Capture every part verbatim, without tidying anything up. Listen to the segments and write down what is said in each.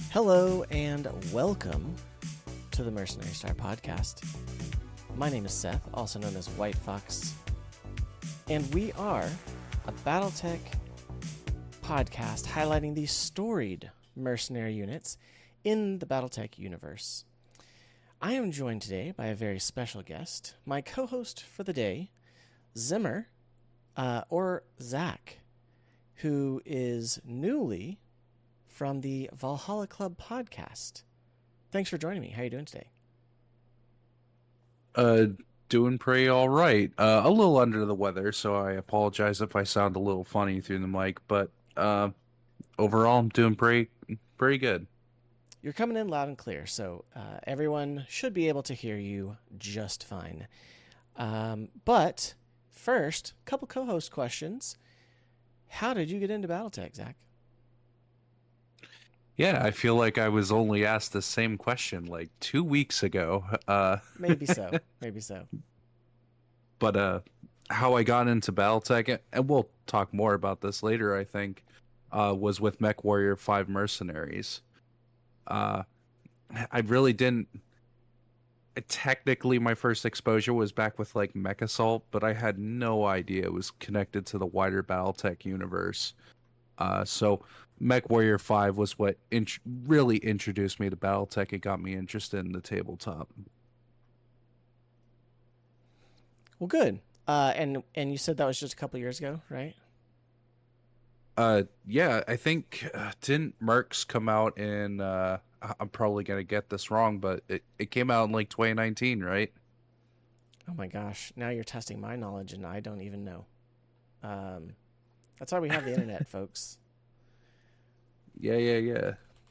Hello and welcome to the Mercenary Star Podcast. My name is Seth, also known as White Fox, and we are a Battletech podcast highlighting the storied mercenary units in the Battletech universe. I am joined today by a very special guest, my co-host for the day, Zimmer, uh, or Zach, who is newly from the Valhalla Club podcast. Thanks for joining me. How are you doing today? Uh, doing pretty all right. Uh, a little under the weather, so I apologize if I sound a little funny through the mic, but uh, overall, I'm doing pretty, pretty good. You're coming in loud and clear, so uh, everyone should be able to hear you just fine. Um, but first, a couple co-host questions. How did you get into Battletech, Zach? Yeah, I feel like I was only asked the same question like two weeks ago. Uh, Maybe so. Maybe so. But uh, how I got into Battletech, and we'll talk more about this later, I think, uh, was with MechWarrior five Mercenaries. Uh, I really didn't... Technically, my first exposure was back with like Mech Assault, but I had no idea it was connected to the wider Battletech universe. Uh, so MechWarrior five was what int- really introduced me to Battletech. It got me interested in the tabletop. Well, good. Uh, and and you said that was just a couple years ago, right? Uh, yeah, I think uh, didn't Mercs come out in? Uh, I'm probably gonna get this wrong, but it, it came out in like twenty nineteen, right? Oh my gosh! Now you're testing my knowledge, and I don't even know. Um, that's why we have the internet, folks. Yeah, yeah, yeah.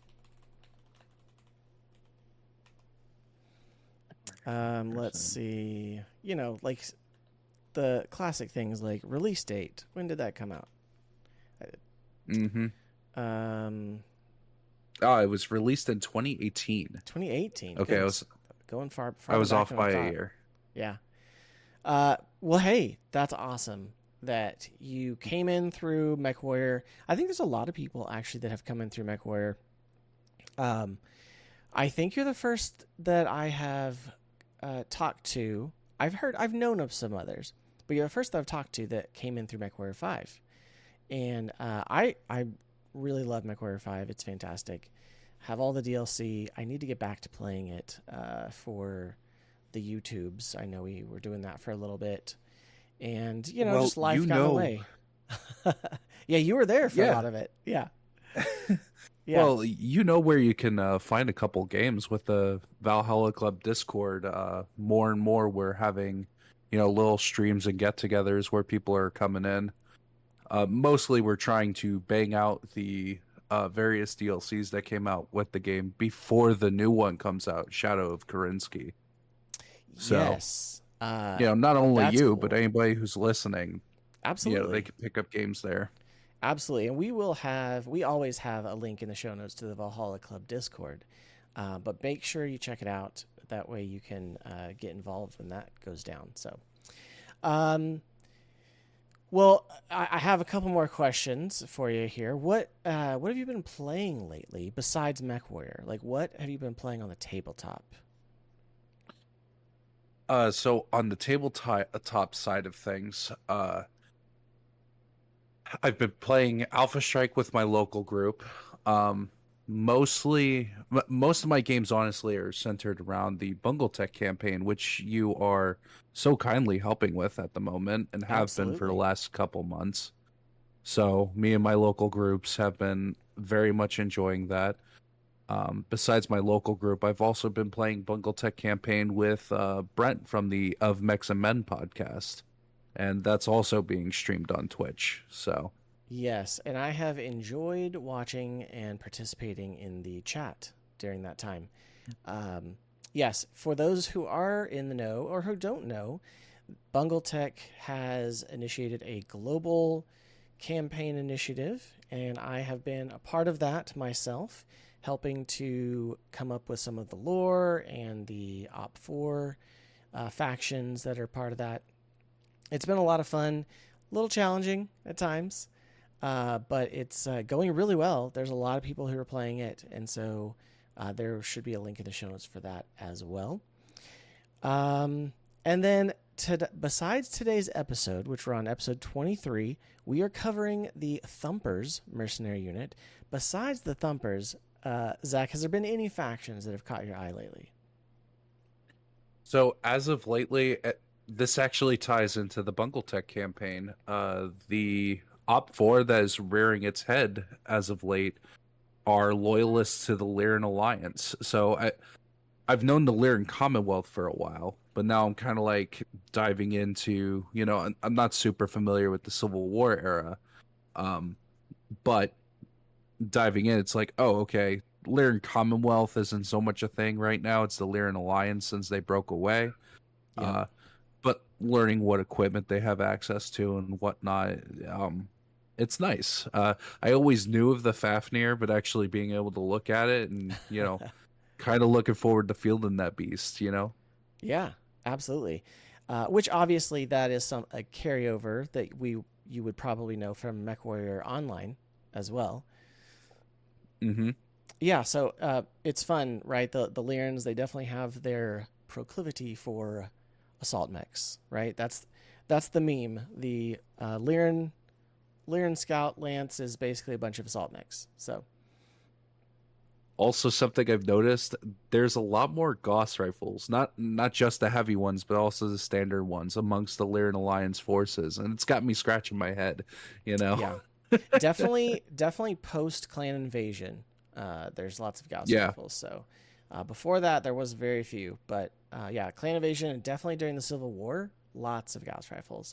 Um, let's see. You know, like the classic things like release date. When did that come out? Mm-hmm. Um, oh, it was released in twenty eighteen. twenty eighteen. Okay, I was going far. far I was back off than by I a thought. year. Yeah. Uh, well, hey, that's awesome that you came in through MechWarrior. I think there's a lot of people actually that have come in through MechWarrior. Um, I think you're the first that I have uh, talked to. I've heard, I've known of some others, but you're the first that I've talked to that came in through MechWarrior five. And uh, I I really love MechWarrior five. It's fantastic. Have all the D L C. I need to get back to playing it uh, for the YouTubes. I know we were doing that for a little bit. And, you know, well, just life you got know... away. Yeah, you were there for yeah. a lot of it. Yeah. Yeah. Well, you know where you can uh, find a couple games with the Valhalla Club Discord. Uh, more and more we're having, you know, little streams and get-togethers where people are coming in. Uh, mostly we're trying to bang out the uh, various D L Cs that came out with the game before the new one comes out, Shadow of Kerensky. So, yes. Uh, you know, not only you, cool. but anybody who's listening. Absolutely. You know, they can pick up games there. Absolutely. And we will have, we always have a link in the show notes to the Valhalla Club Discord. Uh, but make sure you check it out. That way you can uh, get involved when that goes down. So, um, well, I, I have a couple more questions for you here. What, uh, what have you been playing lately besides MechWarrior? Like, what have you been playing on the tabletop? Uh, so on the tabletop top side of things, uh, I've been playing Alpha Strike with my local group. Um, mostly, m- most of my games, honestly, are centered around the Bungletech campaign, which you are so kindly helping with at the moment and have Absolutely. been for the last couple months. So me and my local groups have been very much enjoying that. Um, besides my local group, I've also been playing Bungletech campaign with uh, Brent from the Of Mechs and Men podcast. And that's also being streamed on Twitch. So yes, and I have enjoyed watching and participating in the chat during that time. Um, yes, for those who are in the know or who don't know, Bungletech has initiated a global campaign initiative, and I have been a part of that myself, helping to come up with some of the lore and the Op four uh, factions that are part of that. It's been a lot of fun, a little challenging at times, uh, but it's uh, going really well. There's a lot of people who are playing it, and so uh, there should be a link in the show notes for that as well. Um, and then to, besides today's episode, which we're on episode twenty-three, we are covering the Thumpers mercenary unit. Besides the Thumpers, uh, Zach, has there been any factions that have caught your eye lately? So as of lately, uh, this actually ties into the Bungletech campaign. Uh, the Op four that is rearing its head as of late are loyalists to the Lyran Alliance. So I, I've known the Lyran Commonwealth for a while, but now I'm kind of like diving into, you know, I'm not super familiar with the Civil War era, um, but diving in, it's like, oh, okay, Lyran Commonwealth isn't so much a thing right now. It's the Lyran Alliance since they broke away. Yeah. Uh, but learning what equipment they have access to and whatnot, um, it's nice. Uh, I always knew of the Fafnir, but actually being able to look at it and, you know, kind of looking forward to fielding that beast, you know? Yeah, absolutely. Uh, which obviously that is some a carryover that we you would probably know from MechWarrior Online as well. Mm-hmm. Yeah, so uh, it's fun, right? The the Lyrans, they definitely have their proclivity for assault mechs, right? That's that's the meme. The uh, Lyran Lyran Scout Lance is basically a bunch of assault mechs. So. Also, something I've noticed, there's a lot more Gauss rifles, not not just the heavy ones, but also the standard ones amongst the Lyran Alliance forces, and it's got me scratching my head, you know? Yeah, definitely, definitely post Clan Invasion, uh, there's lots of Gauss yeah. rifles. So uh, before that, there was very few, but uh, yeah, Clan Invasion, and definitely during the Civil War, lots of Gauss rifles,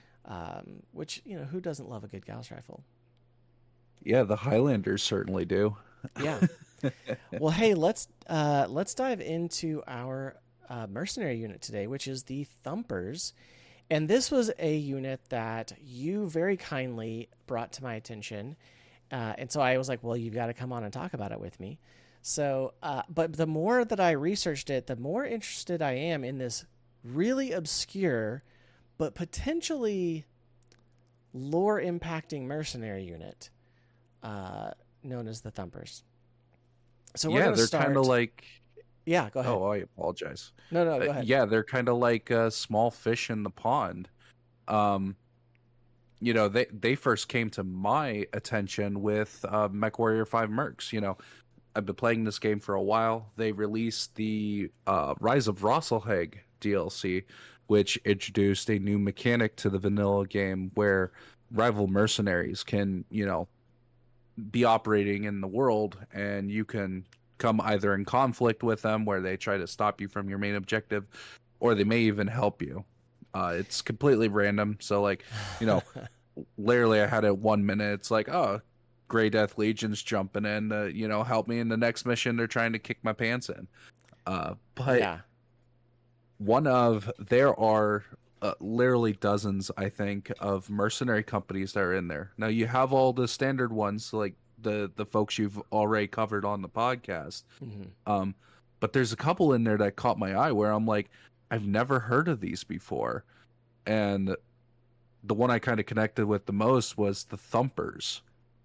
um, which, you know, who doesn't love a good Gauss rifle? Yeah, the Highlanders certainly do. Yeah. Well, hey, let's uh, let's dive into our uh, mercenary unit today, which is the Thumpers. And this was a unit that you very kindly brought to my attention. Uh, and so I was like, well, you've got to come on and talk about it with me. So, uh, but the more that I researched it, the more interested I am in this really obscure, but potentially lore impacting mercenary unit uh, known as the Thumpers. So we're yeah, gonna they're start... kind of like. Yeah, go ahead. Oh, I apologize. No, no, go uh, ahead. Yeah, they're kind of like uh, small fish in the pond. Um, you know, they they first came to my attention with uh, MechWarrior five Mercs. You know, I've been playing this game for a while. They released the uh, Rise of Rosselheg D L C, which introduced a new mechanic to the vanilla game where rival mercenaries can, you know, be operating in the world, and you can come either in conflict with them where they try to stop you from your main objective, or they may even help you. Uh, it's completely random. So, like, you know, literally I had it one minute. It's like, oh, Grey Death Legion's jumping in to, you know, help me in the next mission. They're trying to kick my pants in. Uh, but yeah. one of, there are uh, literally dozens, I think, of mercenary companies that are in there. Now, you have all the standard ones, like the, the folks you've already covered on the podcast. Mm-hmm. Um, but there's a couple in there that caught my eye where I'm like, I've never heard of these before. And the one I kind of connected with the most was the Thumpers.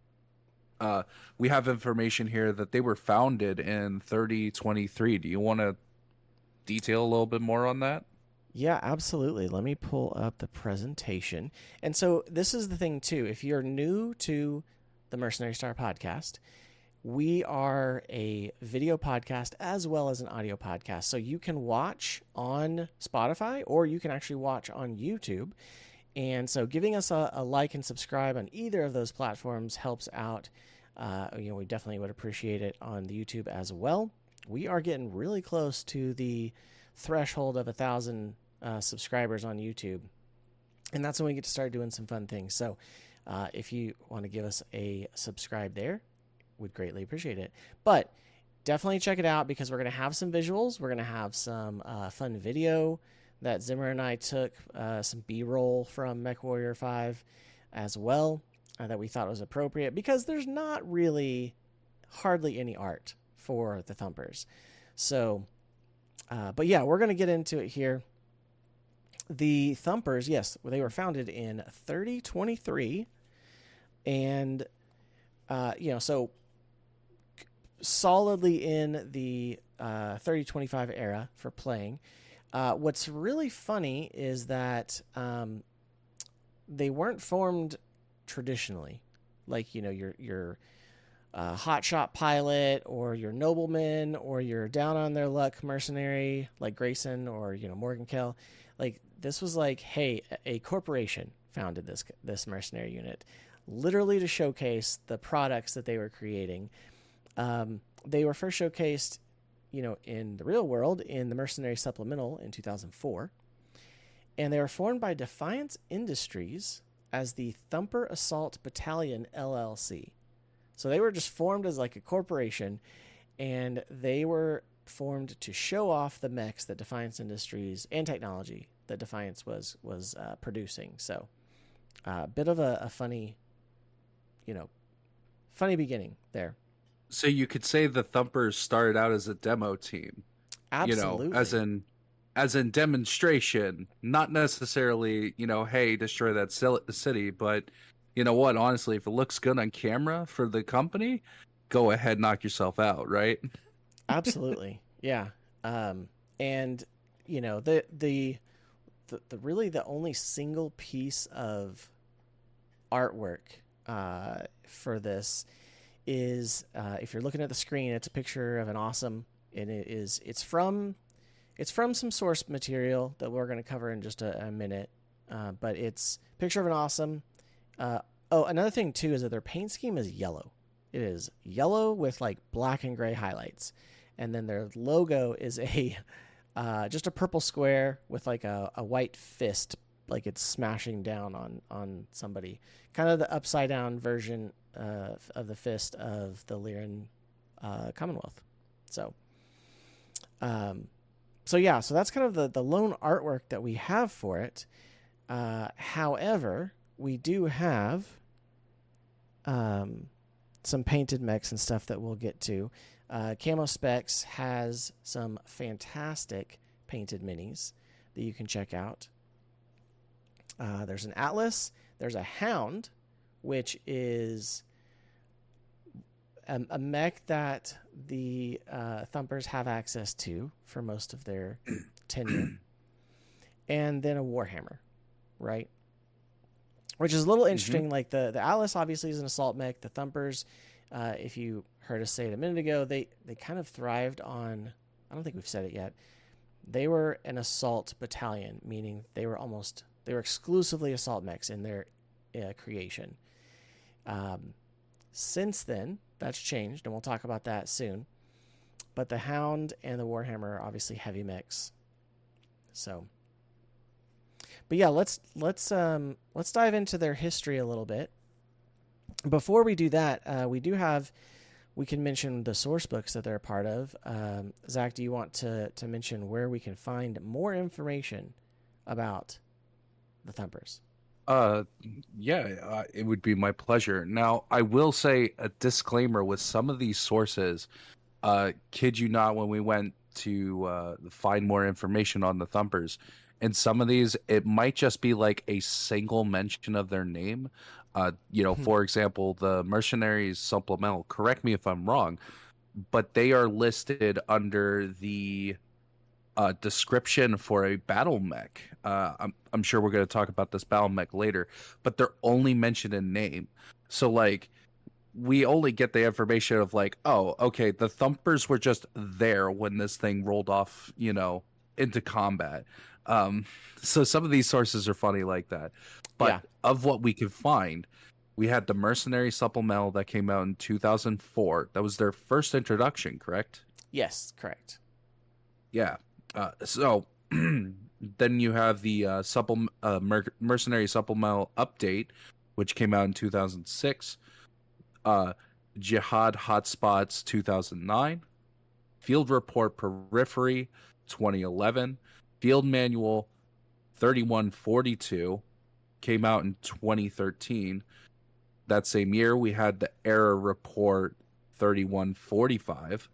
Uh, we have information here that they were founded in thirty twenty-three. Do you want to detail a little bit more on that? Yeah, absolutely. Let me pull up the presentation. And so this is the thing, too. If you're new to the Mercenary Star podcast, we are a video podcast as well as an audio podcast. So you can watch on Spotify or you can actually watch on YouTube. And so giving us a, a like and subscribe on either of those platforms helps out. Uh, you know, we definitely would appreciate it on the YouTube as well. We are getting really close to the threshold of a thousand uh, subscribers on YouTube. And that's when we get to start doing some fun things. So uh, if you want to give us a subscribe there, would greatly appreciate it. But definitely check it out because we're going to have some visuals. We're going to have some uh, fun video that Zimmer and I took, uh, some B-roll from MechWarrior five as well uh, that we thought was appropriate because there's not really hardly any art for the Thumpers. So, uh, but yeah, we're going to get into it here. The Thumpers, yes, they were founded in thirty twenty-three. and uh, you know, so solidly in the uh, thirty twenty-five era for playing. Uh, what's really funny is that um, they weren't formed traditionally, like you know your your uh, hotshot pilot or your nobleman or your down on their luck mercenary like Grayson or you know Morgankill. Like this was like, hey, a corporation founded this this mercenary unit, literally to showcase the products that they were creating. Um, they were first showcased, you know, in the real world in the Mercenary Supplemental in two thousand four, and they were formed by Defiance Industries as the Thumper Assault Battalion L L C. So they were just formed as like a corporation, and they were formed to show off the mechs that Defiance Industries and technology that Defiance was was uh, producing. So a uh, bit of a, a funny, you know, funny beginning there. So you could say the Thumpers started out as a demo team. Absolutely. You know, as in as in demonstration, not necessarily, you know, hey, destroy that city, but you know what, honestly, if it looks good on camera for the company, go ahead, knock yourself out, right? Absolutely. Yeah. Um, and you know, the, the the the really the only single piece of artwork uh, for this is uh, if you're looking at the screen, it's a picture of an awesome, and it is it's from it's from some source material that we're going to cover in just a, a minute. Uh, but it's a picture of an awesome. Uh, oh, another thing too is that their paint scheme is yellow. It is yellow with like black and gray highlights, and then their logo is a uh, just a purple square with like a, a white fist, like it's smashing down on on somebody. Kind of the upside down version uh, of the fist of the Lyran uh, Commonwealth. So, um, so yeah, so that's kind of the the lone artwork that we have for it. Uh, however, we do have um, some painted mechs and stuff that we'll get to. Uh, Camo Specs has some fantastic painted minis that you can check out. Uh, there's an Atlas. There's a Hound, which is a, a mech that the uh, Thumpers have access to for most of their tenure. And then a Warhammer, right? Which is a little interesting. Mm-hmm. Like the, the Atlas obviously is an assault mech. The Thumpers, uh, if you heard us say it a minute ago, they, they kind of thrived on, I don't think we've said it yet, they were an assault battalion, meaning they were almost, they were exclusively assault mechs in their uh, creation. Um, since then, that's changed, and we'll talk about that soon. But the Hound and the Warhammer are obviously heavy mechs. So, but yeah, let's let's um, let's dive into their history a little bit. Before we do that, uh, we do have, we can mention the source books that they're a part of. Um, Zach, do you want to to mention where we can find more information about the Thumpers? Uh, yeah, uh, it would be my pleasure. Now, I will say a disclaimer with some of these sources. Uh, kid you not, when we went to uh, find more information on the Thumpers, and some of these, it might just be like a single mention of their name. Uh, you know, for example, the Mercenaries Supplemental. Correct me if I'm wrong, but they are listed under the Uh, description for a battle mech. Uh, I'm I'm sure we're going to talk about this battle mech later, but they're only mentioned in name. So like, we only get the information of like, oh, okay, the Thumpers were just there when this thing rolled off, you know, into combat. Um, so some of these sources are funny like that. But yeah. Of what we could find, we had the Mercenary Supplemental that came out in two thousand four. That was their first introduction, correct? Yes, correct. Yeah. Uh, so then you have the uh, supple, uh, Mer- Mercenary Supplemental Update, which came out in two thousand six. Uh, Jihad Hotspots two thousand nine. Field Report Periphery twenty eleven. Field Manual thirty-one forty-two came out in twenty thirteen. That same year, we had the Error Report thirty-one forty-five.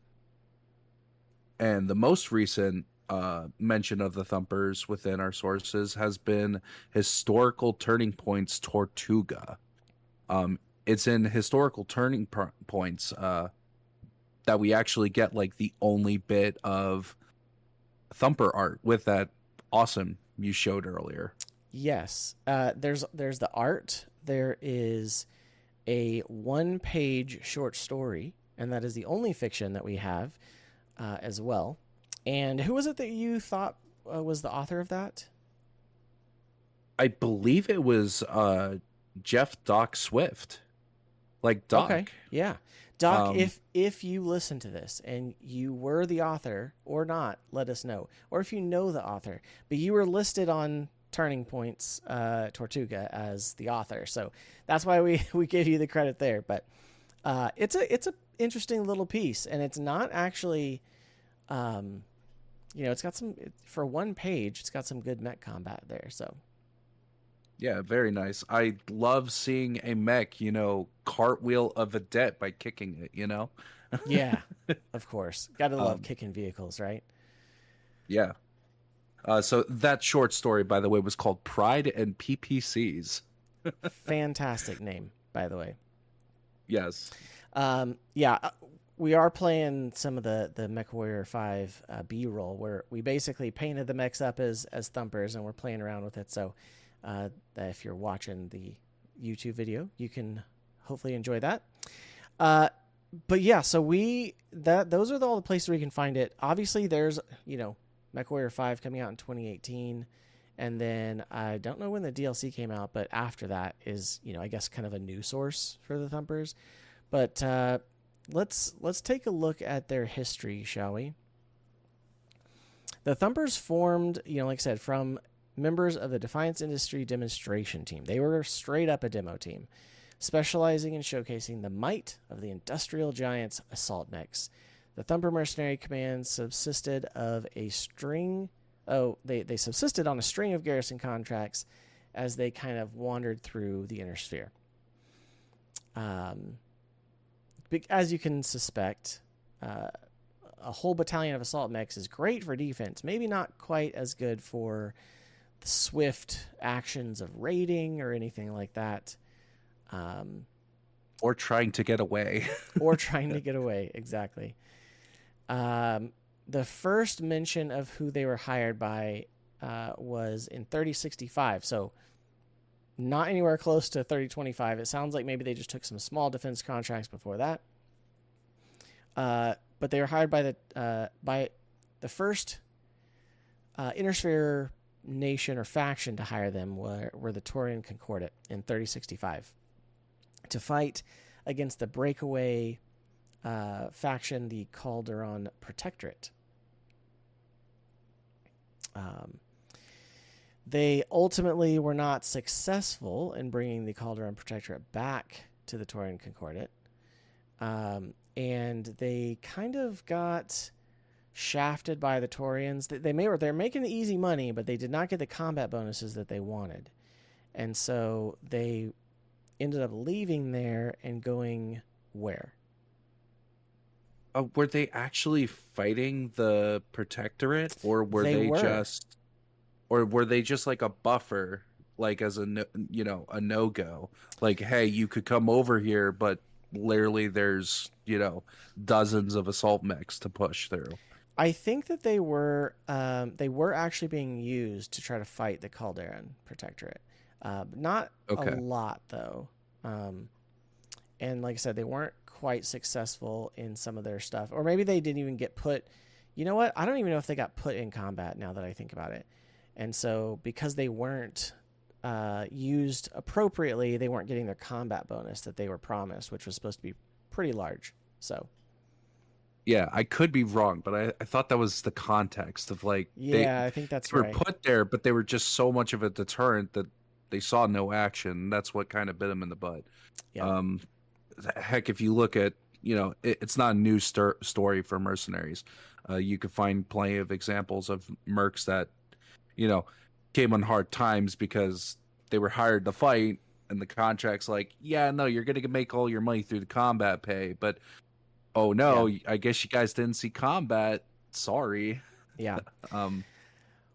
And the most recent Uh, mention of the Thumpers within our sources has been Historical Turning Points Tortuga. Um, it's in historical turning po- points uh, that we actually get like the only bit of Thumper art with that awesome you showed earlier. Yes, uh, there's there's the art. There is a one-page short story, and that is the only fiction that we have uh, as well. And who was it that you thought uh, was the author of that? I believe it was uh, Jeff Doc Swift, like Okay, Doc. yeah, Doc. Um, If if you listen to this and you were the author or not, let us know. Or if you know the author, but you were listed on Turning Points uh, Tortuga as the author, so that's why we we give you the credit there. But uh, it's a it's a interesting little piece, and it's not actually, um, you know, it's got some for one page. It's got some good mech combat there. So yeah, very nice. I love seeing a mech, you know, cartwheel a vedette by kicking it. You know. yeah, of course, gotta love um, kicking vehicles, right? yeah. Uh, so that short story, by the way, was called Pride and P P Cs. Fantastic name, by the way. Yes. Um, yeah, uh, we are playing some of the the MechWarrior five uh, B roll where we basically painted the mechs up as as thumpers and we're playing around with it. So uh, if you're watching the YouTube video, you can hopefully enjoy that. Uh, but yeah, so we that those are the, all the places where you can find it. Obviously, there's you know MechWarrior five coming out in twenty eighteen. And then I don't know when the D L C came out, but after that is, you know, I guess kind of a new source for the Thumpers. But uh, let's let's take a look at their history, shall we? The Thumpers formed, you know, like I said, from members of the Defiance Industry demonstration team. They were straight up a demo team, specializing in showcasing the might of the industrial giants' assault mechs. The Thumper Mercenary Command subsisted of a string. Oh, they, they subsisted on a string of garrison contracts as they kind of wandered through the inner sphere. Um, as you can suspect, uh, a whole battalion of assault mechs is great for defense, maybe not quite as good for the swift actions of raiding or anything like that. Um, Or trying to get away. or trying to get away, exactly. Um, the first mention of who they were hired by uh, was in thirty sixty-five, so not anywhere close to thirty twenty-five. It sounds like maybe they just took some small defense contracts before that. Uh, but they were hired by the uh, by the first uh, Inner Sphere nation or faction to hire them were, were the Taurian Concordat in thirty sixty-five to fight against the breakaway uh, faction, the Calderon Protectorate. Um, they ultimately were not successful in bringing the Calderon Protectorate back to the Taurian Concordat. Um, and they kind of got shafted by the Taurians. They, they may, they're making the easy money, but they did not get the combat bonuses that they wanted. And so they ended up leaving there and going where? Uh, were they actually fighting the Protectorate, or were they, They were. just, or were they just like a buffer, like as a no, you know a no go? Like, hey, you could come over here, but literally there's you know dozens of assault mechs to push through. I think that they were um, they were actually being used to try to fight the Calderon Protectorate. Uh, not Okay. a lot though, um, and like I said, they weren't quite successful in some of their stuff, or maybe they didn't even get put. You know what? I don't even know if they got put in combat now that I think about it. And so because they weren't uh, used appropriately, they weren't getting their combat bonus that they were promised, which was supposed to be pretty large. So Yeah, I could be wrong, but I, I thought that was the context of like yeah, they, I think that's they were right. put there, but they were just so much of a deterrent that they saw no action. That's what kind of bit them in the butt. Yeah. Um, heck, if you look at, you know, it, it's not a new stir- story for mercenaries. Uh, you could find plenty of examples of mercs that, you know, came on hard times because they were hired to fight, and the contract's like, yeah, no, you're going to make all your money through the combat pay, but oh no, Yeah. I guess you guys didn't see combat. Sorry. Yeah. Um,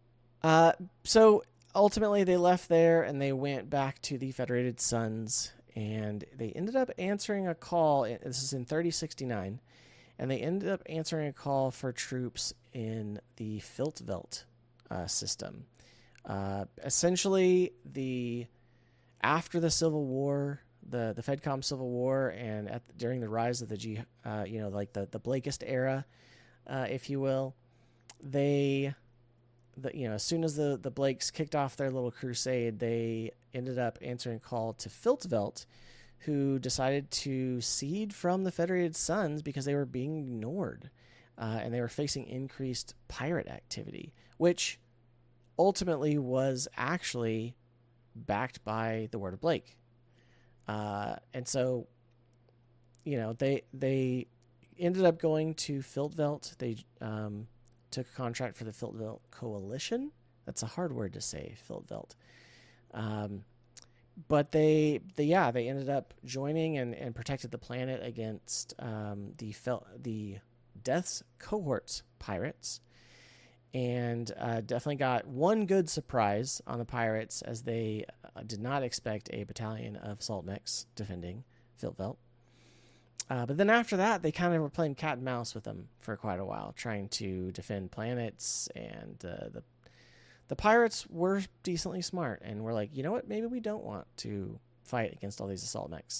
Uh, so ultimately they left there and they went back to the Federated Sons and they ended up answering a call. This is in thirty sixty-nine, and they ended up answering a call for troops in the Filtvelt uh, system. Uh, essentially, the after the Civil War, the the FedCom Civil War, and at, during the rise of the G, uh, you know, like the the Blakist era, uh, if you will, they, the, you know, as soon as the the Blakes kicked off their little crusade, they ended up answering a call to Filtvelt, who decided to cede from the Federated Suns because they were being ignored, uh, and they were facing increased pirate activity, which ultimately was actually backed by the word of Blake. Uh, and so, you know, they they ended up going to Filtvelt. They um, took a contract for the Filtvelt Coalition. That's a hard word to say, Filtvelt. Um, but they, they, yeah, they ended up joining and, and protected the planet against um, the Fel- the Death's Cohorts pirates. And uh, definitely got one good surprise on the pirates, as they uh, did not expect a battalion of Salt Mechs defending Filtvelt. Uh, but then after that, they kind of were playing cat and mouse with them for quite a while, trying to defend planets. And uh, the the pirates were decently smart, and were like, you know what? Maybe we don't want to fight against all these assault mechs.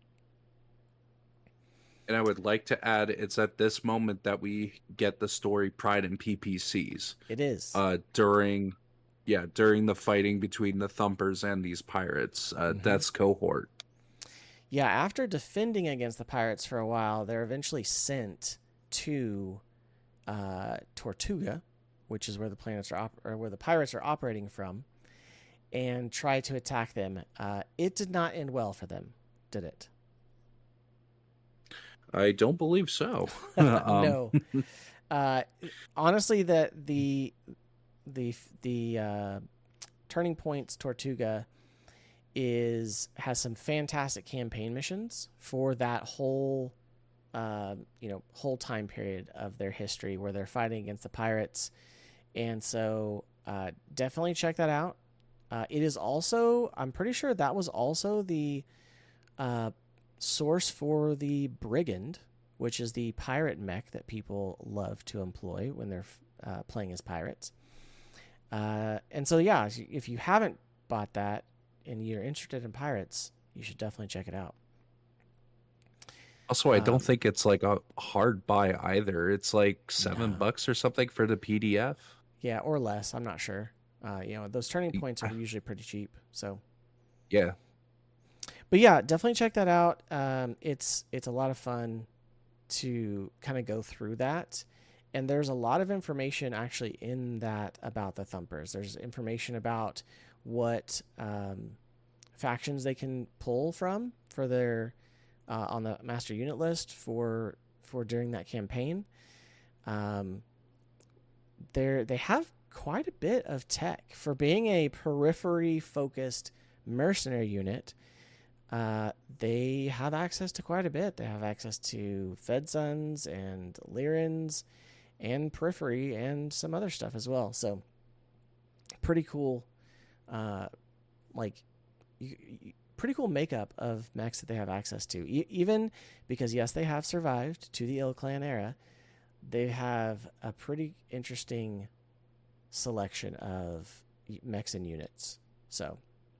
And I would like to add, it's at this moment that we get the story Pride and P P Cs. It is. Uh, during, yeah, during the fighting between the Thumpers and these pirates, uh, mm-hmm. Death's Cohort. Yeah, after defending against the pirates for a while, they're eventually sent to uh, Tortuga, which is where the planets are op- or where the pirates are operating from, and try to attack them. Uh, it did not end well for them, did it? I don't believe so. um. No. Uh, honestly, the the the the uh, Turning Point's Tortuga is has some fantastic campaign missions for that whole uh, you know whole time period of their history where they're fighting against the pirates, and so uh, definitely check that out. Uh, it is also, I'm pretty sure that was also the uh, source for the Brigand, which is the pirate mech that people love to employ when they're uh, playing as pirates. Uh, and so, yeah, if you haven't bought that and you're interested in pirates, you should definitely check it out. Also, I don't um, think it's like a hard buy either. It's like seven no. bucks or something for the P D F. Yeah, or less. I'm not sure. Uh, you know, those Turning Points are usually pretty cheap. So, yeah. But yeah, definitely check that out. Um, it's it's a lot of fun to kind of go through that. And there's a lot of information actually in that about the Thumpers. There's information about what um, factions they can pull from for their uh, on the master unit list for for during that campaign. Um, they they have quite a bit of tech for being a periphery focused mercenary unit. Uh, they have access to quite a bit. They have access to Fedsuns and Lyrans and periphery and some other stuff as well. So pretty cool, uh, like you, you, pretty cool makeup of mechs that they have access to. E- even because yes, they have survived to the Ill Clan era, they have a pretty interesting selection of mechs and units. So.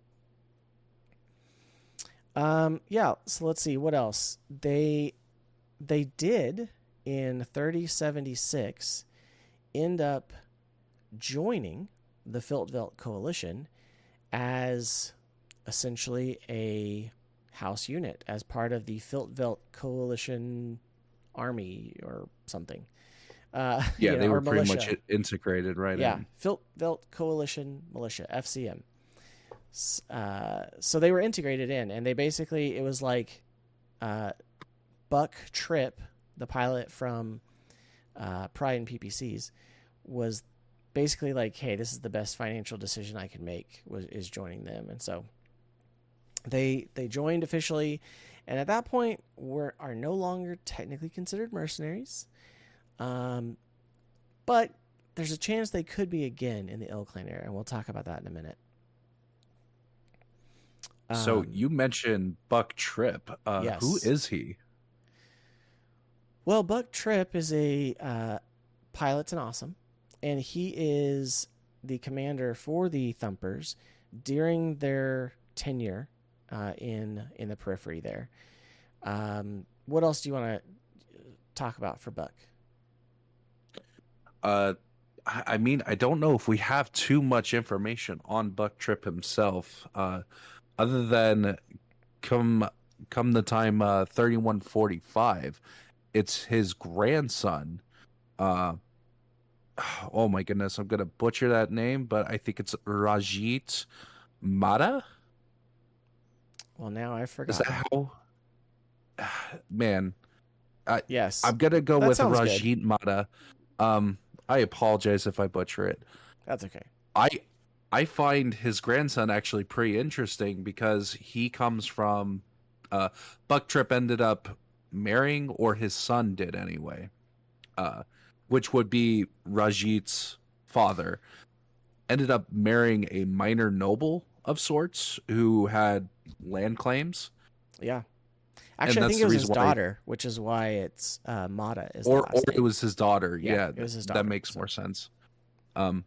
Um, yeah, so let's see what else. They they did in thirty seventy-six end up joining the Filtvelt Coalition as essentially a house unit, as part of the Filtvelt Coalition Army or something. Uh, yeah, you know, they were or pretty militia. much integrated right yeah, in. Filtvelt Coalition Militia, F C M. Uh, so they were integrated in, and they basically, it was like uh, Buck Tripp, the pilot from uh, Pride and P P Cs, was basically like, hey, this is the best financial decision I can make, was is joining them. And so they they joined officially, and at that point were are no longer technically considered mercenaries, um, but there's a chance they could be again in the Ill Clan era, and we'll talk about that in a minute. So Um, you mentioned Buck Tripp. Uh, who yes. is he? Well, Buck Tripp is a uh, pilot and awesome, and he is the commander for the Thumpers during their tenure uh, in in the periphery there. Um, what else do you want to talk about for Buck? Uh, I I mean, I don't know if we have too much information on Buck Tripp himself, uh, other than come come the time uh, thirty-one forty-five, it's his grandson. Uh, oh my goodness, I'm gonna butcher that name, but I think it's Rajit Mata. Well, now I've Is that forgotten. how? Man, I Yes, I'm gonna go that with sounds good. Rajit Mata. Um, I apologize if I butcher it. That's okay. I I find his grandson actually pretty interesting because he comes from uh Buck Tripp ended up marrying, or his son did anyway. Uh which would be Rajit's father. Ended up marrying a minor noble of sorts who had land claims. Yeah. And Actually, I think that's it the was his reason why, daughter, which is why it's uh, Mata is the or or last it name. was his daughter. Yeah, Yeah, it th- was his that daughter. makes more So sense. Um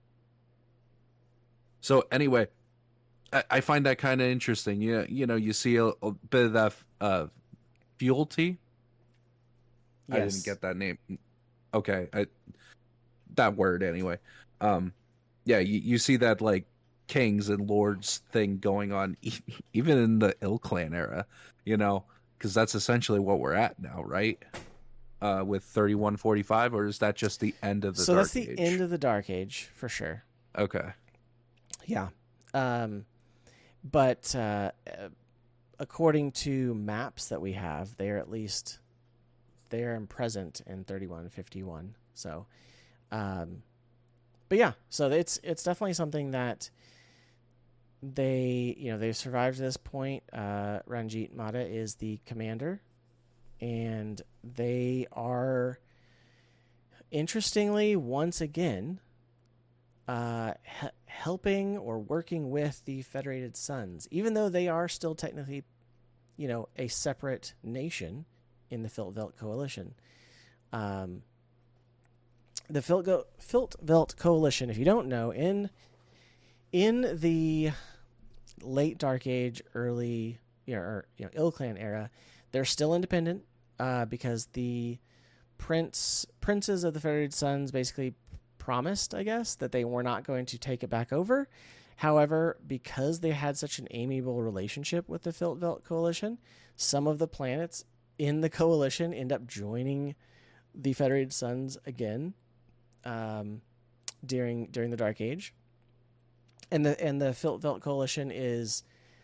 so anyway, I, I find that kind of interesting. You, you know, you see a, a bit of that uh, fealty. I didn't yes, get that name. Okay, I, that word anyway. Um, yeah, you, you see that like kings and lords thing going on, e- even in the Ill Clan era. You know, because that's essentially what we're at now, right? Uh, with thirty-one forty-five, or is that just the end of the so that's Dark the end Age? of the Dark Age for sure. Okay. Yeah. Um, but uh, uh, according to maps that we have, they're at least they're present in thirty-one fifty-one. So, um, but yeah, so it's it's definitely something that they you know they've survived to this point. Uh, Ranjit Mata is the commander, and they are interestingly once again uh, he- helping or working with the Federated Sons, even though they are still technically, you know, a separate nation in the Filtvelt Coalition. Um, the Filtvelt Coalition, if you don't know, in in the late Dark Age, early you know, or, you know Ill Clan era, they're still independent uh, because the prince princes of the Federated Sons basically promised, I guess, that they were not going to take it back over. However, because they had such an amiable relationship with the Filtvelt Coalition, some of the planets in the coalition end up joining the Federated Sons again um, during during the Dark Age, and the and the Filtvelt Coalition is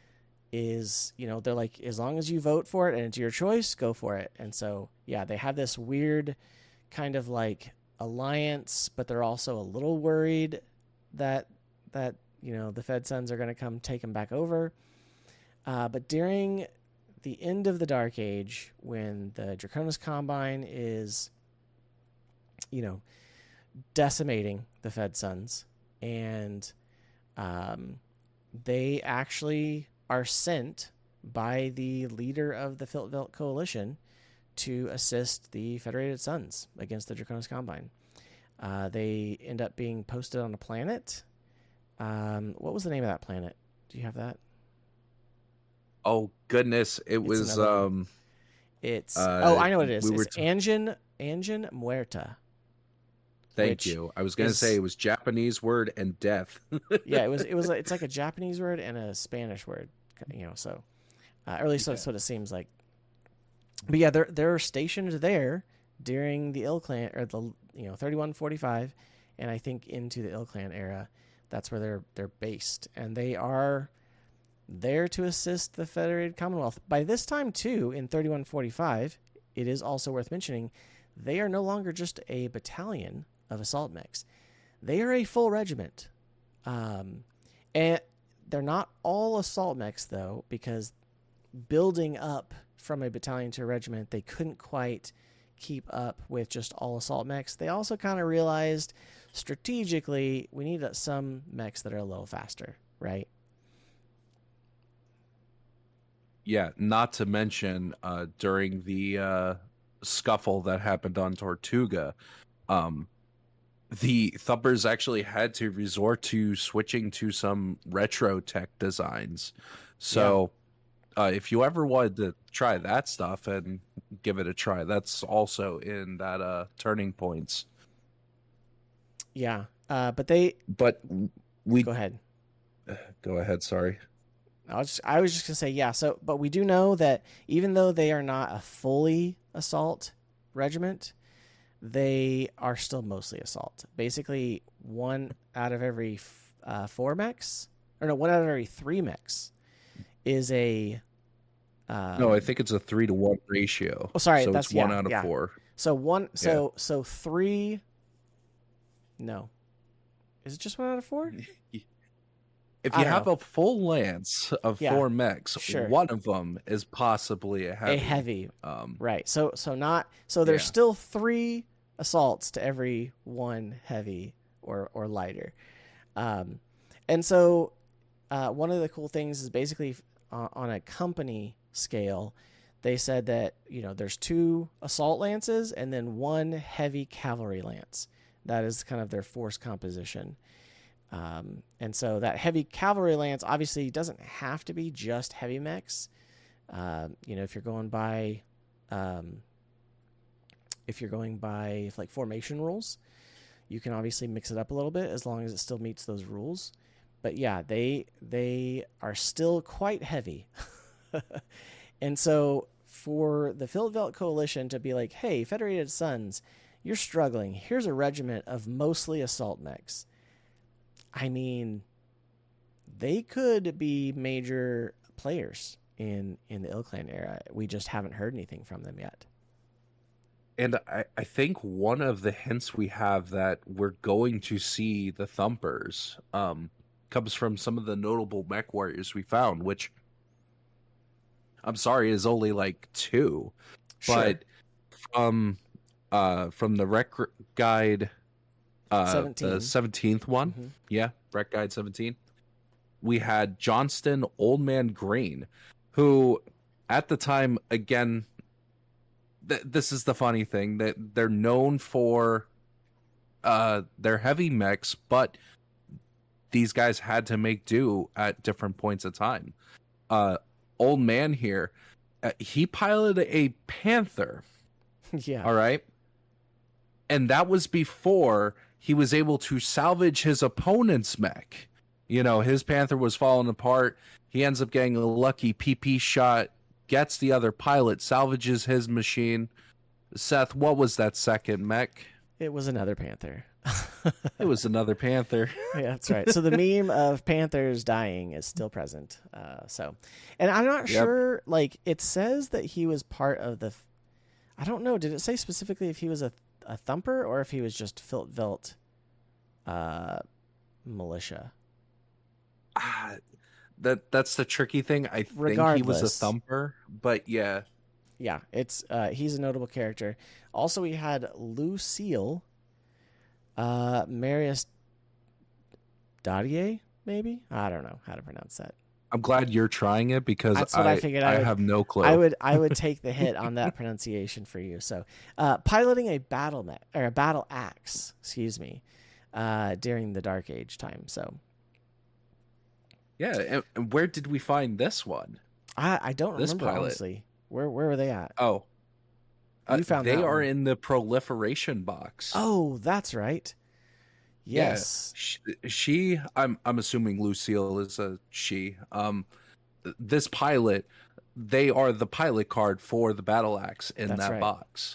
is you know they're like, as long as you vote for it and it's your choice, go for it. And so yeah, they have this weird kind of like alliance, but they're also a little worried that that you know the Fed Sons are going to come take them back over. Uh, but during the end of the Dark Age, when the Draconis Combine is, you know, decimating the Fed Sons, and um, they actually are sent by the leader of the Filtvelt Coalition to assist the Federated Sons against the Draconis Combine. Uh, they end up being posted on a planet. Um, what was the name of that planet? Do you have that? Oh goodness, it It's was another one. um It's oh, uh I know what it is. we were It's t- Anjin Anjin Muerta, thank which you. I was going to say is it was Japanese word and death. yeah, it was it was it's like a Japanese word and a Spanish word, you know. So, uh, or at least Yeah. that's what it seems like. But yeah, they're they're stationed there during the Ill Clan or the you know thirty-one forty-five, and I think into the Ill Clan era. That's where they're they're based, and they are there to assist the Federated Commonwealth. By this time, too, in thirty-one forty-five, it is also worth mentioning they are no longer just a battalion of assault mechs; they are a full regiment. Um, and they're not all assault mechs though, because building up from a battalion to a regiment, they couldn't quite keep up with just all assault mechs. They also kind of realized strategically we need some mechs that are a little faster, right? Yeah, not to mention uh, during the uh, scuffle that happened on Tortuga, um, the Thumpers actually had to resort to switching to some retro tech designs. So uh, if you ever wanted to try that stuff and give it a try, that's also in that uh, Turning Points. Yeah, uh, but they. But we Go ahead. Go ahead. Sorry. I was just, I was just gonna say yeah. So, but we do know that even though they are not a fully assault regiment, they are still mostly assault. Basically, one out of every uh, four mechs, or no, one out of every three mechs is a. Um, no, I think it's a three to one ratio. Oh, sorry, so that's it's one yeah, out of yeah. four. So one, so yeah. so three. No, is it just one out of four? If you have know. a full lance of yeah, four mechs, sure. one of them is possibly a heavy. A heavy, um, right? So, so not so. There's yeah. still three assaults to every one heavy or or lighter, um, and so uh, one of the cool things is basically uh, on a company scale, they said that you know there's two assault lances and then one heavy cavalry lance. That is kind of their force composition. Um, and so that heavy cavalry lance obviously doesn't have to be just heavy mechs. Uh, you know, if you're going by, um, if you're going by like formation rules, you can obviously mix it up a little bit as long as it still meets those rules. But yeah, they they are still quite heavy. And so for the Fieldvelt Coalition to be like, hey, Federated Sons, you're struggling. Here's a regiment of mostly assault mechs. I mean, they could be major players in, in the Ilklan era. We just haven't heard anything from them yet. And I, I think one of the hints we have that we're going to see the Thumpers um, comes from some of the notable mech warriors we found, which I'm sorry is only like two. Sure. But from uh, from the rec guide. Uh, seventeen. The seventeenth one, mm-hmm. yeah, Rec Guide seventeen. We had Johnston Old Man Green, who at the time, again, th- this is the funny thing, that they're known for uh, their heavy mechs, but these guys had to make do at different points of time. Uh, old Man here, uh, he piloted a Panther. Yeah. All right. And that was before he was able to salvage his opponent's mech. You know, his Panther was falling apart. He ends up getting a lucky P P shot, gets the other pilot, salvages his machine. Seth, what was that second mech? It was another Panther. It was another Panther. Yeah, that's right. So the meme of Panthers dying is still present. Uh, so, and I'm not yep. sure, like, it says that he was part of the, I don't know, did it say specifically if he was a a thumper or if he was just Fieldvelt uh militia? Ah, that that's the tricky thing. I Regardless, think he was a thumper, but yeah. Yeah, it's uh he's a notable character. Also, we had Lucille uh Marius Dadier, maybe? I don't know how to pronounce that. I'm glad you're trying it because That's what I, I figured. I, I would, have no clue. I would I would take the hit on that pronunciation for you. So, uh, piloting a battle me- or a battle axe, excuse me, uh, during the Dark Age time. So, yeah. And, and where did we find this one? I, I don't this remember pilot. honestly. Where where were they at? Oh, you uh, found they that are one. in the proliferation box. Oh, that's right. Yes, yeah, she, she. I'm I'm assuming Lucille is a she. Um. This pilot, they are the pilot card for the battle axe in that's that right. box.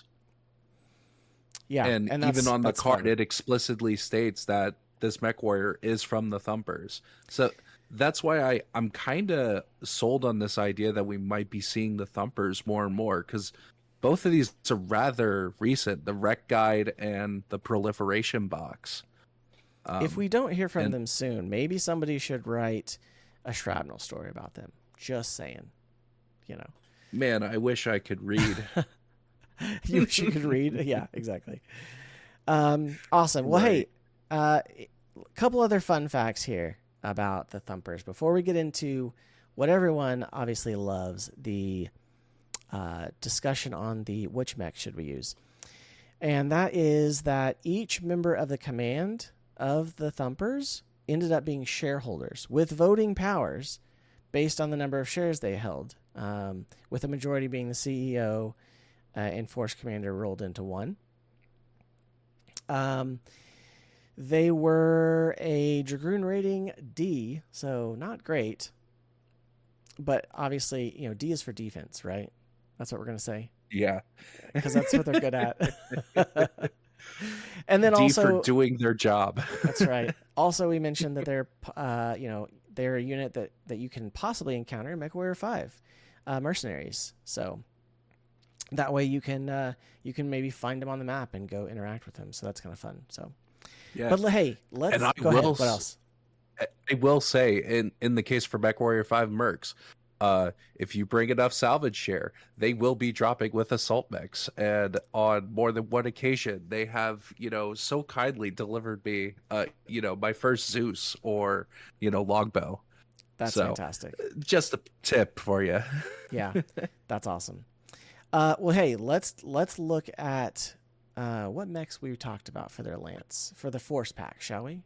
Yeah, and, and even on the card, fun. it explicitly states that this mech warrior is from the Thumpers. So that's why I, I'm kind of sold on this idea that we might be seeing the Thumpers more and more, because both of these are rather recent, the Rec Guide and the Proliferation box. Um, if we don't hear from and, them soon, maybe somebody should write a Shrapnel story about them. Just saying, you know. Man, I wish I could read. You wish you could read? Yeah, exactly. Um, awesome. Well, right. hey, uh, a couple other fun facts here about the Thumpers before we get into what everyone obviously loves, the uh, discussion on the which mech should we use. And that is that each member of the command of the Thumpers ended up being shareholders with voting powers based on the number of shares they held, um, with the majority being the C E O uh, and Force Commander rolled into one. Um, they were a Dragoon rating D, so not great. But obviously, you know, D is for defense, right? That's what we're going to say. Yeah. Because that's what they're good at. And then D also for doing their job. That's right. Also, we mentioned that they're, uh, you know, they're a unit that, that you can possibly encounter in MechWarrior five, uh, mercenaries. So that way you can uh, you can maybe find them on the map and go interact with them. So that's kind of fun. So, Yeah. but hey, let's And I go ahead. will What else? I will say, in, in the case for MechWarrior five Mercs, uh, if you bring enough salvage share, they will be dropping with assault mechs. And on more than one occasion, they have, you know, so kindly delivered me, uh, you know, my first Zeus or, you know, Longbow. That's So, fantastic. Just a tip for you. Yeah, that's awesome. Uh, well, hey, let's let's look at uh, what mechs we talked about for their lance for the force pack, shall we?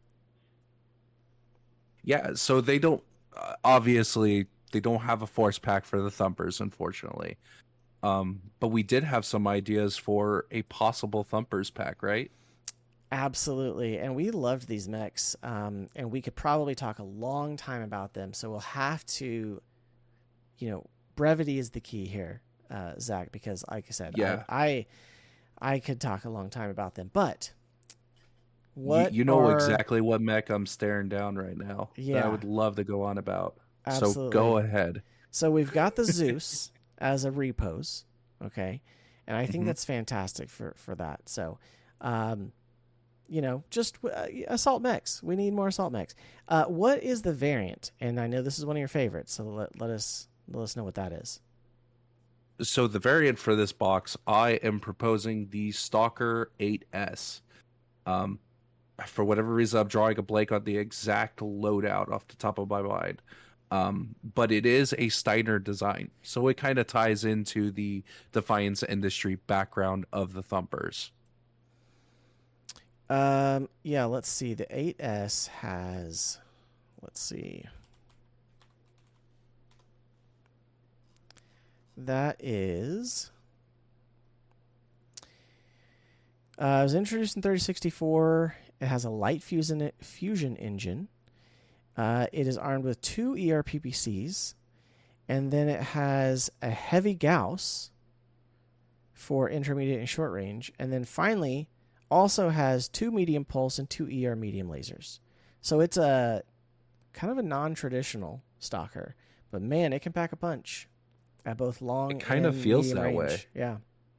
Yeah, so they don't, uh, obviously, they don't have a force pack for the Thumpers, unfortunately. Um, but we did have some ideas for a possible Thumpers pack, right? Absolutely. And we loved these mechs. Um, and we could probably talk a long time about them. So we'll have to, you know, brevity is the key here, uh, Zach, because like I said, Yeah. I, I I could talk a long time about them. But what you, you know are... exactly what mech I'm staring down right now. Yeah. That I would love to go on about. Absolutely. So go ahead. So we've got the Zeus as a repose, okay? And I think Mhm. that's fantastic for, for that. So, um, you know, just uh, assault mechs. We need more assault mechs. Uh, what is the variant? And I know this is one of your favorites, so let, let us let us know what that is. So the variant for this box, I am proposing the Stalker eight S. Um, for whatever reason, I'm drawing a blank on the exact loadout off the top of my mind. Um, but it is a Steiner design, so it kind of ties into the Defiance Industry background of the Thumpers. Um, yeah, let's see. The eight S has, let's see. That is, uh, it was introduced in thirty sixty-four. It has a light fusion fusion engine. Uh, it is armed with two E R P P Cs, and then it has a heavy Gauss for intermediate and short range, and then finally also has two medium pulse and two E R medium lasers. So it's a kind of a non-traditional stalker, but man, it can pack a punch at both long It kind and of feels medium that range. way. Yeah.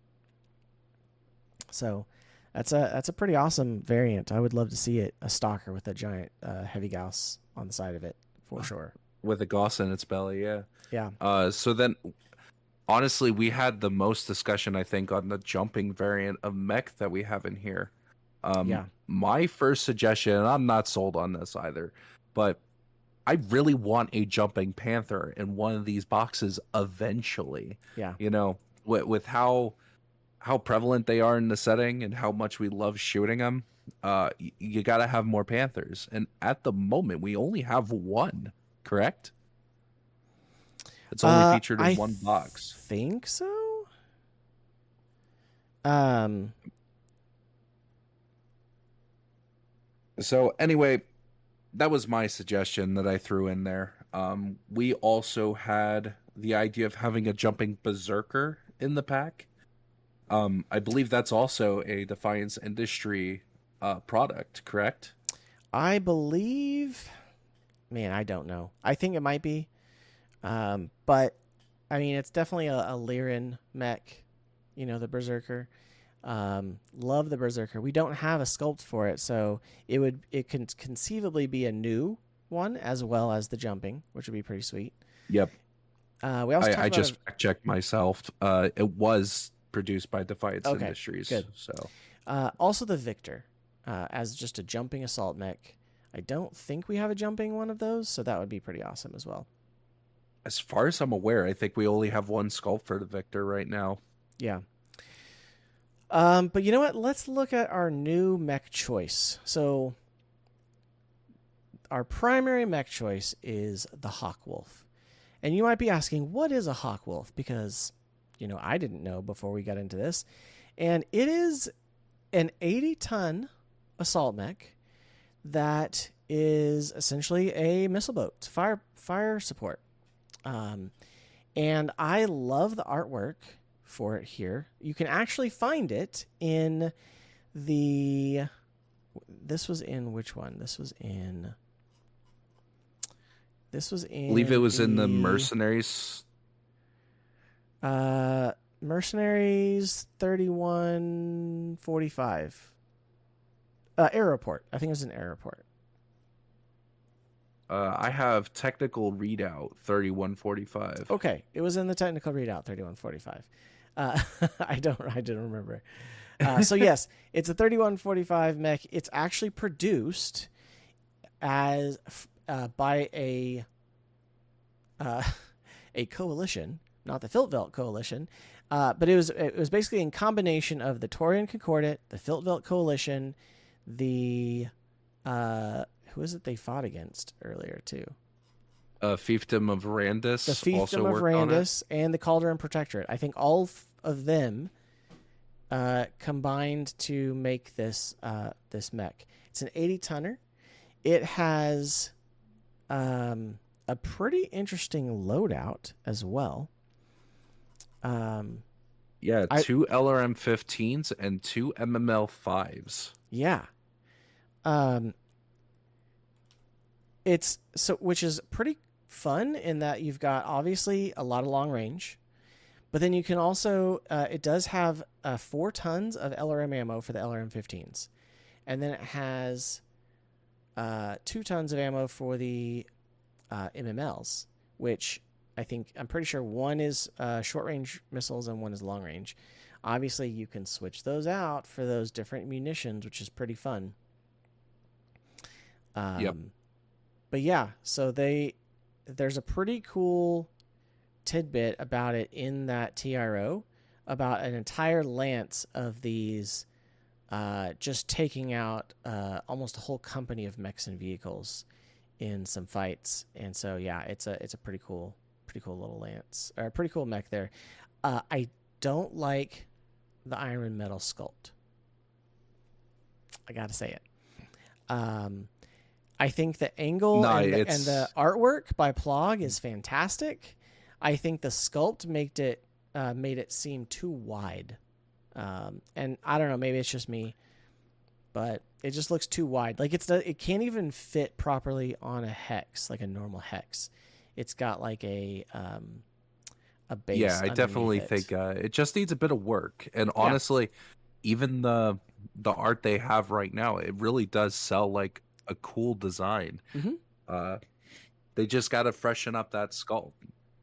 So that's a that's a pretty awesome variant. I would love to see it, a stalker with a giant uh, heavy Gauss on the side of it for sure. With a Gauss in its belly, yeah. Yeah. Uh, so then, honestly, we had the most discussion, I think, on the jumping variant of mech that we have in here. Um, Yeah. My first suggestion, and I'm not sold on this either, but I really want a jumping Panther in one of these boxes eventually. Yeah. You know, with, with how how prevalent they are in the setting and how much we love shooting them, uh, y- you got to have more Panthers. And at the moment, we only have one, correct? It's only Uh, featured in I one box. think so. Um. So anyway, that was my suggestion that I threw in there. Um, we also had the idea of having a jumping berserker in the pack. Um, I believe that's also a Defiance Industry uh, product, correct? I believe, man, I don't know. I think it might be, um, but I mean, it's definitely a, a Lyran mech. You know, the Berserker. Um, love the Berserker. We don't have a sculpt for it, so it would it can conceivably be a new one as well as the jumping, which would be pretty sweet. Yep. Uh, we also talked I, I about just a- fact checked myself. Uh, it was produced by Defiance Okay, Industries. good. So uh, also the Victor uh, as just a jumping assault mech. I don't think we have a jumping one of those, so that would be pretty awesome as well. As far as I'm aware, I think we only have one sculpt for the Victor right now. Yeah. Um, but you know what? Let's look at our new mech choice. So our primary mech choice is the Hawkwolf. And you might be asking, what is a Hawkwolf? Because, you know, I didn't know before we got into this. And it is an eighty-ton assault mech that is essentially a missile boat, fire fire support. Um, and I love the artwork for it here. You can actually find it in the... This was in which one? This was in... This was in... I believe it was the, in the Mercenaries. Uh, Mercenaries thirty-one forty-five. Uh, Air Report. I think it was an Air Report. Uh, I have technical readout thirty-one forty-five. Okay, it was in the technical readout thirty-one forty-five. Uh, I don't. I didn't remember. Uh, so yes, it's a thirty-one forty-five mech. It's actually produced as uh, by a uh, a coalition, not the Filtvelt coalition, uh, but it was it was basically in combination of the Taurian Concordat, the Filtvelt coalition, the uh, who is it they fought against earlier too? Uh, Fiefdom of Randus. The Fiefdom also of worked Randus and the Calderon Protectorate. I think all f- of them uh, combined to make this uh, this mech. It's an eighty tonner. It has um, a pretty interesting loadout as well. Um, Yeah, I- two L R M fifteens and two M M L fives. yeah. Um, it's so which is pretty fun in that you've got obviously a lot of long range, but then you can also uh, it does have uh, four tons of L R M ammo for the L R M fifteens, and then it has uh, two tons of ammo for the uh, M M Ls, which I think I'm pretty sure one is uh, short range missiles and one is long range. Obviously, you can switch those out for those different munitions, which is pretty fun. Um, Yep. But yeah, so they there's a pretty cool tidbit about it in that T R O about an entire lance of these uh, just taking out uh, almost a whole company of mechs and vehicles in some fights. And so yeah, it's a it's a pretty cool pretty cool little lance or a pretty cool mech there. Uh, I don't like the Iron Metal sculpt. I gotta say it. Um, I think the angle No, and, the, it's- and the artwork by Plog is fantastic. I think the sculpt made it uh, made it seem too wide, um, and I don't know. Maybe it's just me, but it just looks too wide. Like it's it can't even fit properly on a hex, like a normal hex. It's got like a um, a base. Yeah, I underneath definitely it. think uh, it just needs a bit of work. And honestly, even the the art they have right now, it really does sell like a cool design. Mhm. Uh, they just got to freshen up that sculpt.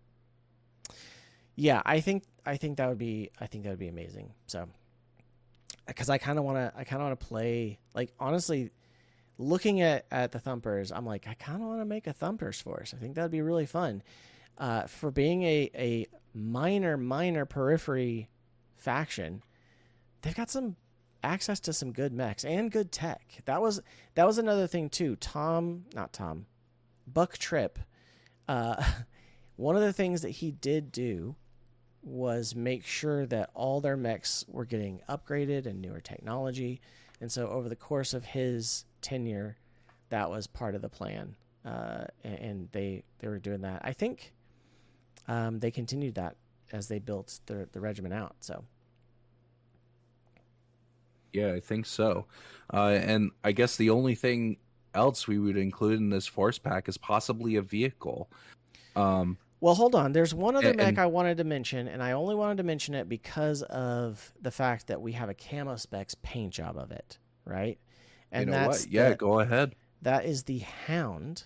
Yeah, I think I think that would be I think that would be amazing. So, because I kind of want to I kind of want to play like honestly, looking at at the Thumpers, I'm like I kind of want to make a Thumpers force. I think that'd be really fun. Uh, for being a a minor minor periphery faction, they've got some access to some good mechs and good tech. That was that was another thing too. Tom, not Tom, Buck Tripp. Uh, one of the things that he did do was make sure that all their mechs were getting upgraded and newer technology. And so over the course of his tenure, that was part of the plan. Uh, and, and they, they were doing that. I think um, they continued that as they built the, the regiment out. So, Yeah, I think so. Uh, and I guess the only thing else we would include in this force pack is possibly a vehicle. Um, well, hold on. There's one other And- mech and- I wanted to mention, and I only wanted to mention it because of the fact that we have a Camo Specs paint job of it, right? And you know that's what? Yeah, the- go ahead. That is the Hound,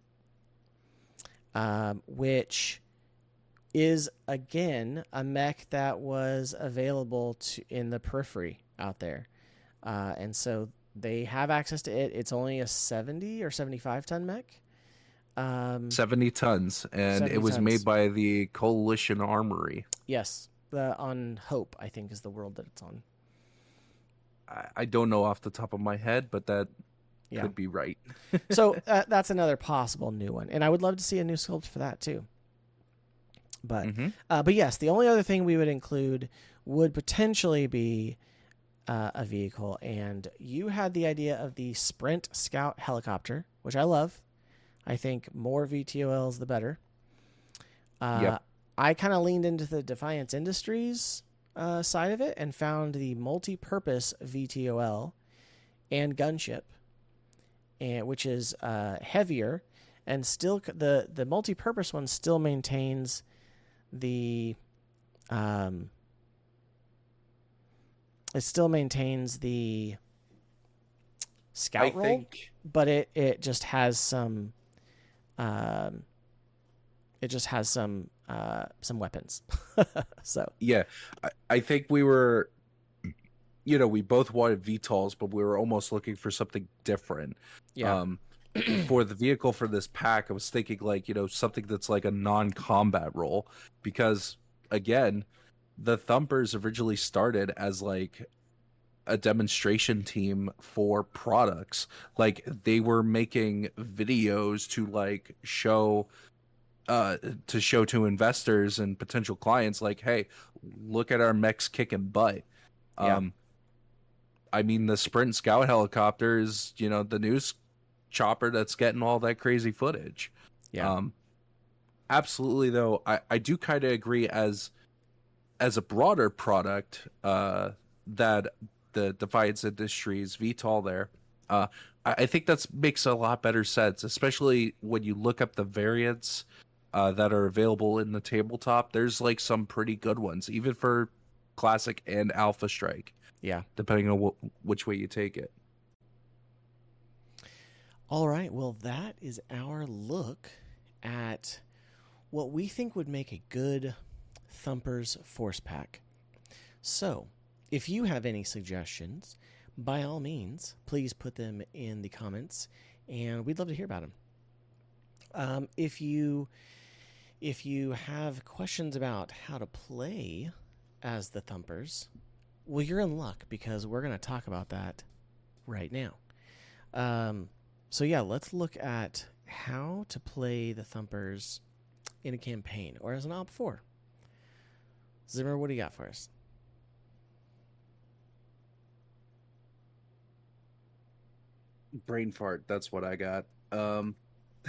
um, which is again a mech that was available to in the periphery out there, uh, and so they have access to it. It's only a seventy or seventy-five ton mech, Um, seventy tons, and it seventy was tons. made by the Coalition Armory. Yes, the on Hope, I think, is the world that it's on. I, I don't know off the top of my head, but that Yeah. could be right. So uh, that's another possible new one, and I would love to see a new sculpt for that too. But Mm-hmm. uh, but yes, the only other thing we would include would potentially be uh, a vehicle, and you had the idea of the Sprint Scout helicopter, which I love. I think more V T O Ls the better. Uh, Yep. I kind of leaned into the Defiance Industries uh, side of it and found the multi-purpose V T O L and gunship, and which is uh, heavier and still the the multi-purpose one still maintains the um it still maintains the scout I roll, think but it it just has some um it just has some uh some weapons. So yeah, I, I think we were, you know, we both wanted V TOLs, but we were almost looking for something different. yeah. Um, for the vehicle for this pack, I was thinking like, you know, something that's like a non-combat role, because again, the Thumpers originally started as like a demonstration team for products. Like they were making videos to like show uh to show to investors and potential clients like, hey, look at our mechs kicking butt. Yeah. Um I mean, the Sprint Scout helicopter is, you know, the news chopper that's getting all that crazy footage. Yeah. Um, absolutely, though, I, I do kind of agree as as a broader product uh, that the Defiance Industries V TOL there. Uh, I, I think that makes a lot better sense, especially when you look up the variants uh, that are available in the tabletop. There's like some pretty good ones, even for Classic and Alpha Strike. Yeah. Depending on wh- which way you take it. All right. Well, that is our look at what we think would make a good Thumpers Force Pack. So, if you have any suggestions, by all means, please put them in the comments, and we'd love to hear about them. Um, if you if you have questions about how to play as the Thumpers, well, you're in luck because we're going to talk about that right now. Um, so yeah, let's look at how to play the Thumpers in a campaign or as an op four. Zimmer, what do you got for us? Brain fart. That's what I got. Um,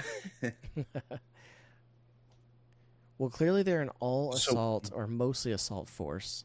Well, clearly they're an all So- assault or mostly assault force.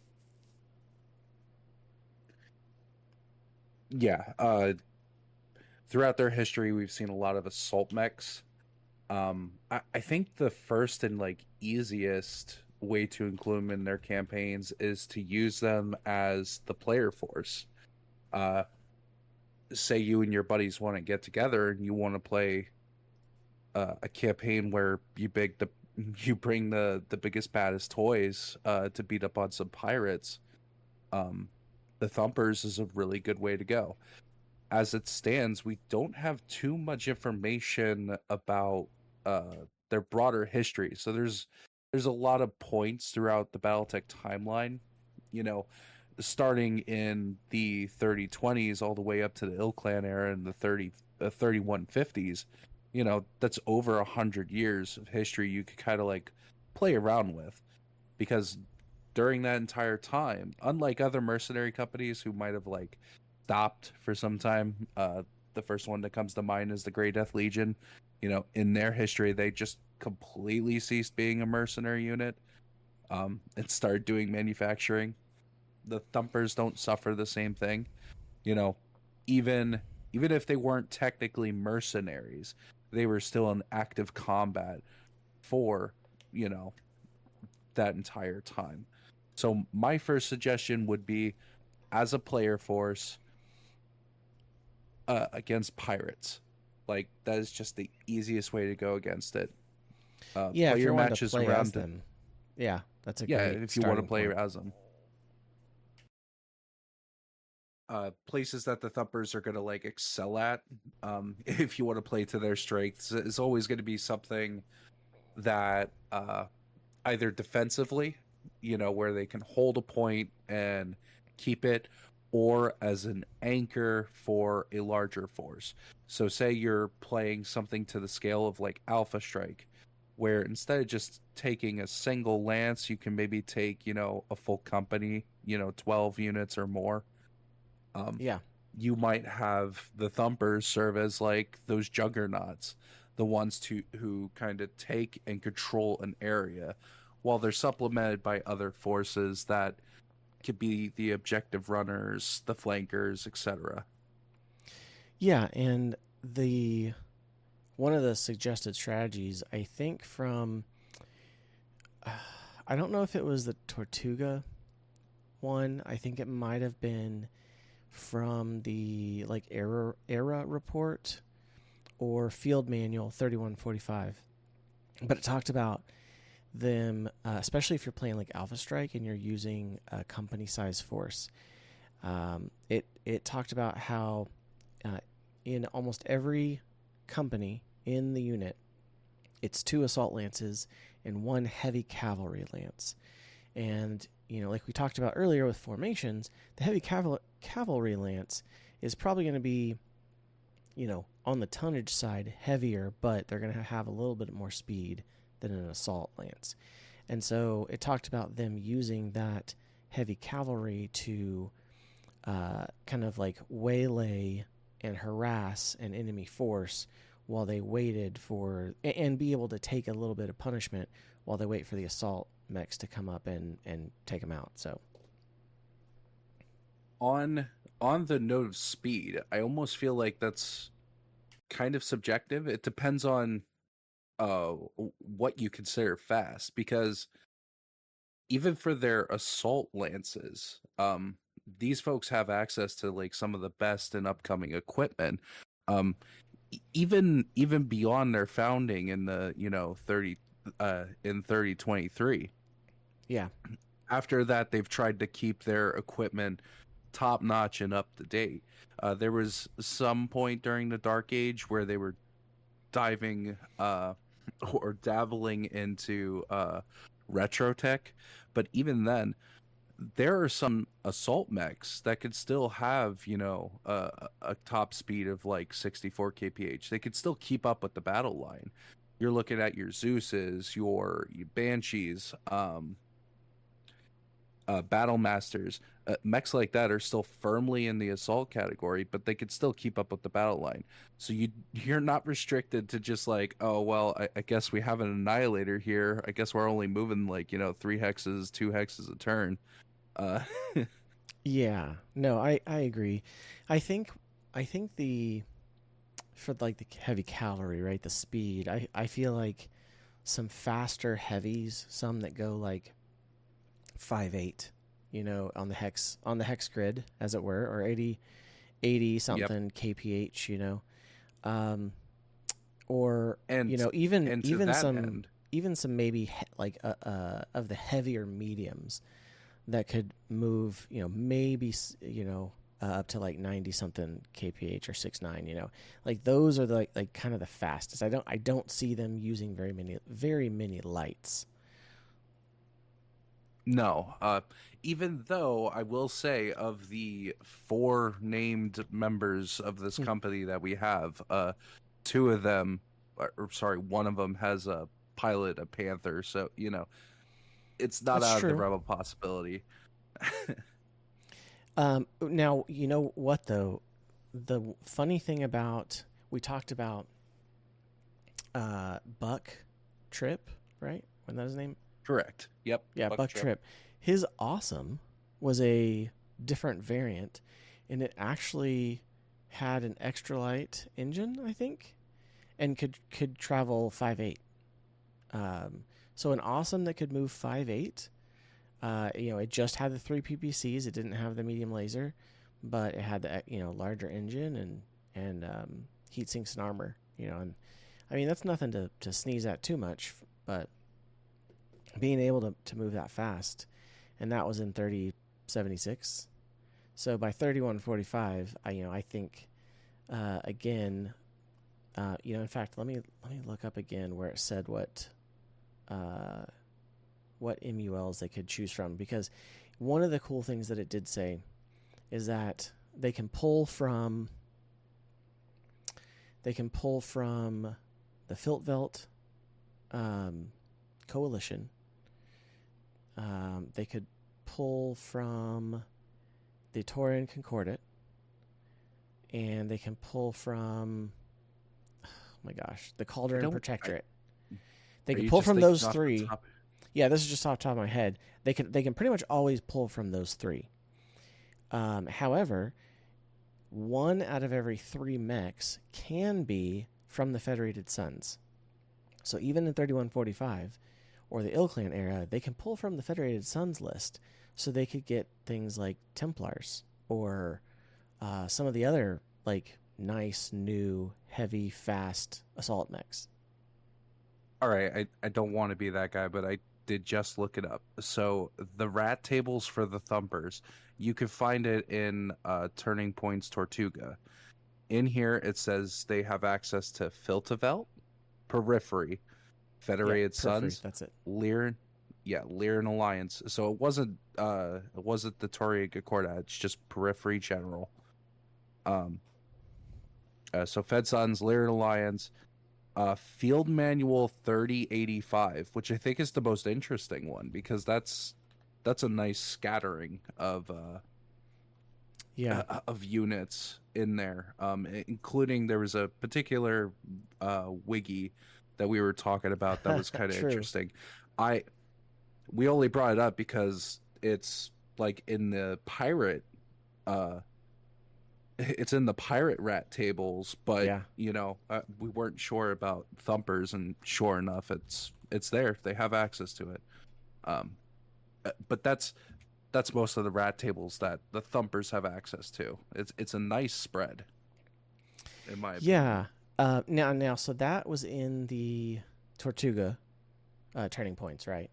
yeah. Uh, throughout their history, we've seen a lot of assault mechs. Um, I, I think the first and like easiest way to include them in their campaigns is to use them as the player force. Uh, say you and your buddies want to get together and you want to play uh, a campaign where you big the you bring the the biggest baddest toys uh, to beat up on some pirates. Um, the Thumpers is a really good way to go. As it stands, we don't have too much information about uh, their broader history. So there's there's a lot of points throughout the BattleTech timeline. You know, starting in the thirty twenties all the way up to the Ill Clan era in the thirty uh, thirty-one fifties. You know, that's over a hundred years of history you could kind of like play around with, because during that entire time, unlike other mercenary companies who might have like stopped for some time, uh, the first one that comes to mind is the Grey Death Legion. You know, in their history, they just completely ceased being a mercenary unit um, and started doing manufacturing. The Thumpers don't suffer the same thing. You know, even even if they weren't technically mercenaries, they were still in active combat for, you know, that entire time. So my first suggestion would be, as a player force, uh, against pirates. Like, that is just the easiest way to go against it. Uh, Yeah, play if your you want to matches play around as them. Yeah, that's a yeah, great if you want to starting play point. as them. uh, places that the Thumpers are going to like excel at, um, if you want to play to their strengths, is always going to be something that uh, either defensively, you know, where they can hold a point and keep it, or as an anchor for a larger force. So, say you're playing something to the scale of like Alpha Strike, where instead of just taking a single lance, you can maybe take, you know, a full company, you know, twelve units or more. Um, Yeah. you might have the Thumpers serve as like those juggernauts, the ones to who kind of take and control an area, while they're supplemented by other forces that could be the objective runners, the flankers, et cetera. Yeah, and the one of the suggested strategies, I think from uh, I don't know if it was the Tortuga one. I think it might have been from the like era era report or field manual thirty-one forty-five. But it talked about them, uh, especially if you're playing like Alpha Strike and you're using a company size force. Um, it it talked about how uh, in almost every company in the unit, it's two assault lances and one heavy cavalry lance. And you know, like we talked about earlier with formations, the heavy caval- cavalry lance is probably going to be, you know, on the tonnage side heavier, but they're going to have a little bit more speed than an assault lance. And so it talked about them using that heavy cavalry to uh, kind of like waylay and harass an enemy force while they waited for, and be able to take a little bit of punishment while they wait for the assault mechs to come up and, and take them out. So On on the note of speed, I almost feel like that's kind of subjective. It depends on uh what you consider fast, because even for their assault lances, um these folks have access to like some of the best and upcoming equipment, um e- even even beyond their founding in the, you know, thirty uh in thirty twenty-three. yeah, After that, they've tried to keep their equipment top notch and up to date. Uh, there was some point during the Dark Age where they were diving uh, or dabbling into uh, retro tech, but even then, there are some assault mechs that could still have, you know, uh, a top speed of like sixty-four kph. They could still keep up with the battle line. You're looking at your Zeuses, your, your Banshees, um, uh, Battle Masters. Uh, mechs like that are still firmly in the assault category, but they could still keep up with the battle line. So you you're not restricted to just like, oh well, I, I guess we have an annihilator here. I guess we're only moving like, you know, three hexes, two hexes a turn. Uh, yeah, no, I, I agree. I think, I think the, for like the heavy cavalry, right? The speed, I, I feel like some faster heavies, some that go like five eight, you know, on the hex on the hex grid, as it were, or eighty eighty yep. something kph, you know, um, or And you know, even and to even that some end, even some maybe he, like uh, uh, of the heavier mediums that could move, you know, maybe you know uh, up to like ninety something kph or six nine, you know, like those are the like, like kind of the fastest. I don't I don't see them using very many very many lights. no. Uh, even though I will say, of the four named members of this company that we have, uh, two of them, or, or sorry, one of them has a pilot, a Panther. So, you know, it's not That's out of the true. realm of possibility. Um, now, you know what, though? The funny thing about, we talked about uh, Buck Trip, right? Wasn't that his name? Correct. Yep. Yeah, Buck Buck Trip. Trip. His awesome was a different variant, and it actually had an extra light engine, I think, and could could travel five eight. Um, so an awesome that could move five eight. Uh, you know, it just had the three P P Cs. It didn't have the medium laser, but it had the, you know, larger engine and and um, heat sinks and armor. You know, and I mean that's nothing to, to sneeze at too much, but being able to, to move that fast, and that was in thirty seventy-six. So by thirty-one forty-five, I you know I think uh, again, uh, you know, in fact, let me let me look up again where it said what uh, what M U Ls they could choose from, because one of the cool things that it did say is that they can pull from they can pull from the Filtvelt um, Coalition. Um, they could pull from the Taurian Concordat, and they can pull from, oh my gosh, the Calderon Protectorate. I, they can pull from those three. Yeah, this is just off the top of my head. They can they can pretty much always pull from those three. Um, however, one out of every three mechs can be from the Federated Suns. So even in thirty-one forty-five or the Ilclan era, they can pull from the Federated Suns list, so they could get things like Templars or uh, some of the other like nice, new, heavy, fast assault mechs. All right, I, I don't want to be that guy, but I did just look it up. So the rat tables for the Thumpers, you can find it in uh, Turning Point's Tortuga. In here, it says they have access to Filtvelt, Periphery, Federated yeah, Periphery, Suns, that's it. Lyran, yeah, Lyran Alliance. So it wasn't uh, it wasn't the Taurian Concordat. It's just Periphery General. Um. Uh, so Fed Suns, Lyran Alliance, uh, Field Manual thirty eighty-five, which I think is the most interesting one, because that's that's a nice scattering of uh, yeah uh, of units in there, um, including there was a particular uh, wiggy that we were talking about that was kind of interesting. I we only brought it up because it's like in the pirate. Uh, It's in the pirate rat tables, but yeah. you know uh, we weren't sure about Thumpers, and sure enough, it's it's there. They have access to it. Um, but that's that's most of the rat tables that the Thumpers have access to. It's it's a nice spread, in my opinion. Yeah. Uh, now now so that was in the Tortuga uh, Turning Points, right?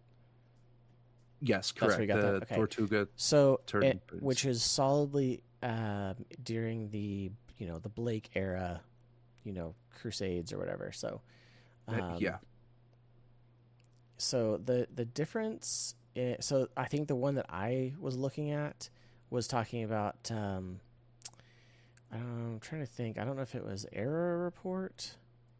Yes, correct. The that. Okay. Tortuga, so it, which is solidly uh, during the you know the Blake era, you know Crusades or whatever. So um, yeah. So the the difference. Is, so I think the one that I was looking at was talking about. Um, I don't know, I'm trying to think. I don't know if it was Error Report.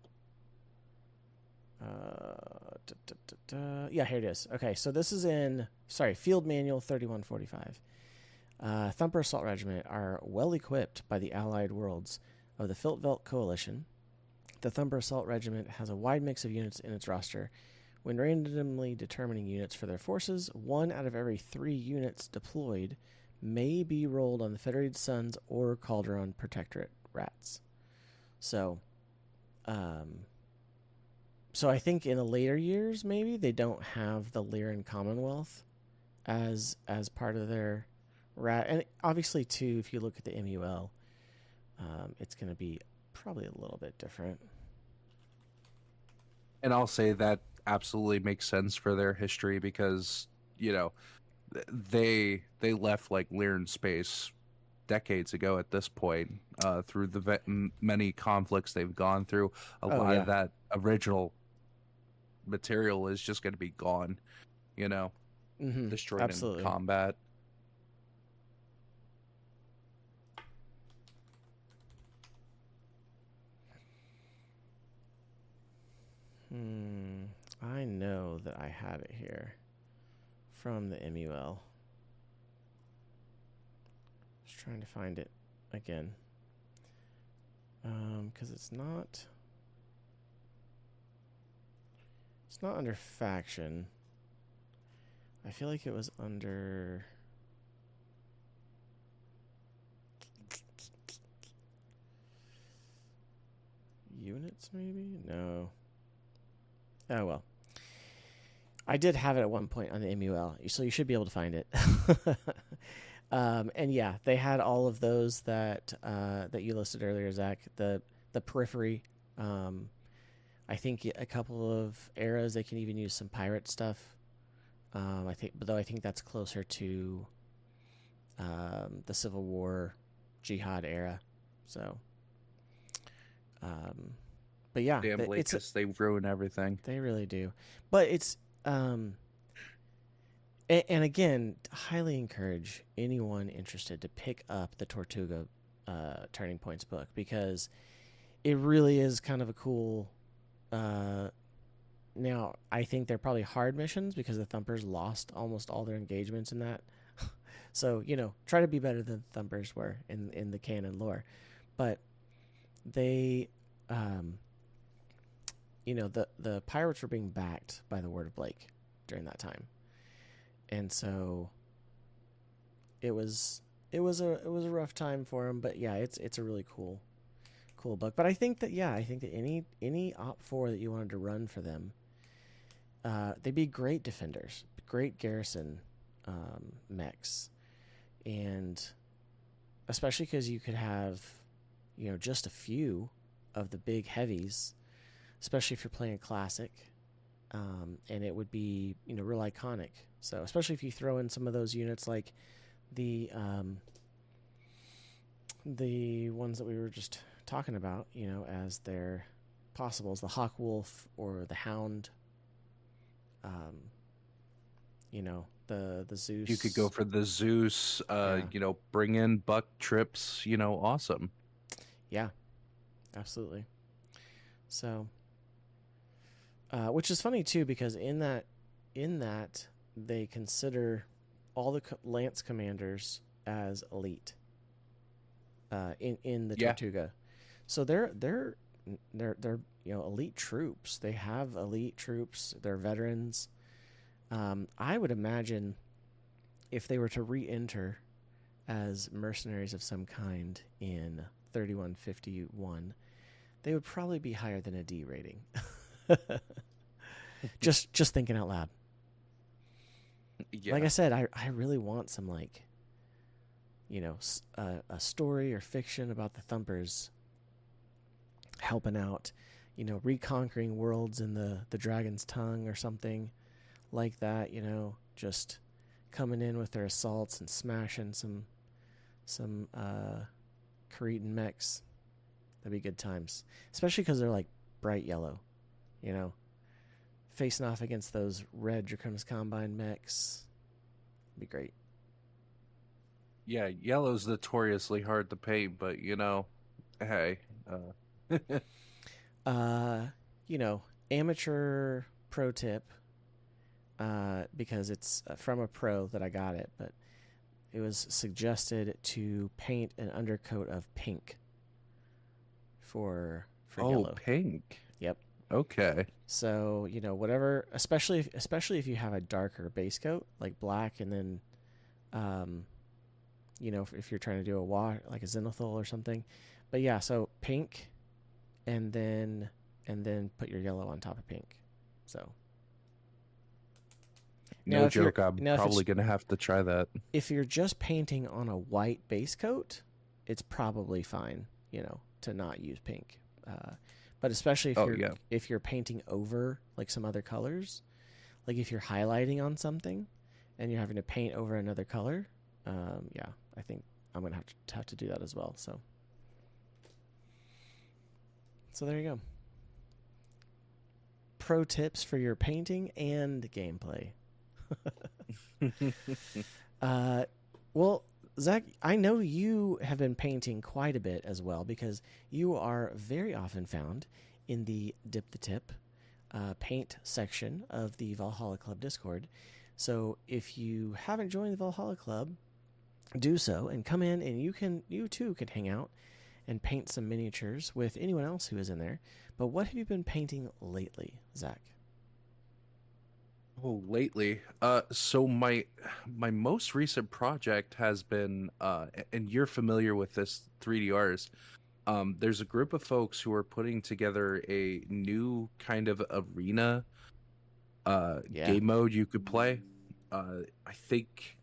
Uh, da, da, da, da. Yeah, here it is. Okay, so this is in, sorry, Field Manual thirty-one forty-five. Uh, Thumper Assault Regiment are well equipped by the allied worlds of the Filtvelt Coalition. The Thumper Assault Regiment has a wide mix of units in its roster. When randomly determining units for their forces, one out of every three units deployed may be rolled on the Federated Suns or Calderon Protectorate rats. So, um... So I think in the later years, maybe they don't have the Lyran Commonwealth as as part of their rat, and obviously too, if you look at the M U L, um, it's going to be probably a little bit different. And I'll say that absolutely makes sense for their history, because you know they they left like Lyran space decades ago at this point, uh, through the ve- many conflicts they've gone through. A oh, lot yeah. of that original material is just going to be gone, you know, mm-hmm. destroyed Absolutely. in combat. Hmm. I know that I have it here from the M U L. Just trying to find it again. Um, because it's not... It's not under faction. I feel like it was under... Units, maybe? No. Oh, well. I did have it at one point on the M U L, so you should be able to find it. um, and yeah, they had all of those that uh, that you listed earlier, Zach. The, the Periphery... Um, I think a couple of eras they can even use some pirate stuff. Um, I think, but though I think that's closer to um, the Civil War, Jihad era. So, um, but yeah, Damn the- it's a, Lakers, they ruin everything. they really do. But it's um, and, and again, highly encourage anyone interested to pick up the Tortuga uh, Turning Points book, because it really is kind of a cool. Uh, now, I think they're probably hard missions because the Thumpers lost almost all their engagements in that. So, you know, try to be better than the Thumpers were in in the canon lore. But they, um, you know, the the pirates were being backed by the Word of Blake during that time, and so it was it was a it was a rough time for them. But yeah, it's it's a really cool cool book. But I think that yeah, I think that any any op four that you wanted to run for them, uh, they'd be great defenders, great garrison um, mechs, and especially because you could have, you know, just a few of the big heavies, especially if you're playing a classic, um, and it would be, you know, real iconic. So especially if you throw in some of those units like the um, the ones that we were just talking about, you know, as their possibles, the Hawk Wolf or the Hound, um, you know, the the Zeus. You could go for the Zeus, uh, Yeah. you know, bring in Buck Trips, you know, awesome. Yeah, absolutely. So, uh, which is funny too, because in that in that they consider all the co- lance commanders as elite. Uh, in in the Yeah. Tortuga, so they're they're they're they're you know elite troops. They have elite troops. They're veterans. Um, I would imagine if they were to re-enter as mercenaries of some kind in thirty-one fifty-one, they would probably be higher than a D rating. just just thinking out loud. Yeah. Like I said, I I really want some, like, you know, s- a, a story or fiction about the Thumpers helping out, you know, reconquering worlds in the the Dragon's Tongue or something like that. You know, just coming in with their assaults and smashing some some uh, Cretan mechs. That'd be good times, especially because they're like bright yellow. You know, facing off against those red Draconis Combine mechs. Be great. Yeah, yellow's notoriously hard to paint, but you know, hey, uh, Uh, you know, amateur pro tip, uh, because it's uh, from a pro that I got it, but it was suggested to paint an undercoat of pink for for oh, yellow. pink. Yep. Okay. So, you know, whatever, especially if, especially if you have a darker base coat like black, and then, um, you know, if, if you're trying to do a wash like a zenithal or something. But yeah, so pink, and then and then put your yellow on top of pink. So now, No if you're- joke. I'm now if probably it's- gonna have to try that. if you're just painting on a white base coat, it's probably fine, you know, to not use pink. Uh, but especially if Oh, you're yeah. if you're painting over like some other colors, like if you're highlighting on something and you're having to paint over another color, um, yeah, I think I'm gonna have to have to do that as well. So, so there you go. Pro tips for your painting and gameplay. uh, well, Zach, I know you have been painting quite a bit as well, because you are very often found in the Dip the Tip uh, paint section of the Valhalla Club Discord. So if you haven't joined the Valhalla Club, do so and come in, and you can you too can hang out and paint some miniatures with anyone else who is in there. But what have you been painting lately, Zach? Oh, lately, uh, so my my most recent project has been, uh, and you're familiar with this three D Rs. Um, there's a group of folks who are putting together a new kind of arena, uh, Yeah. game mode you could play. Uh, I think,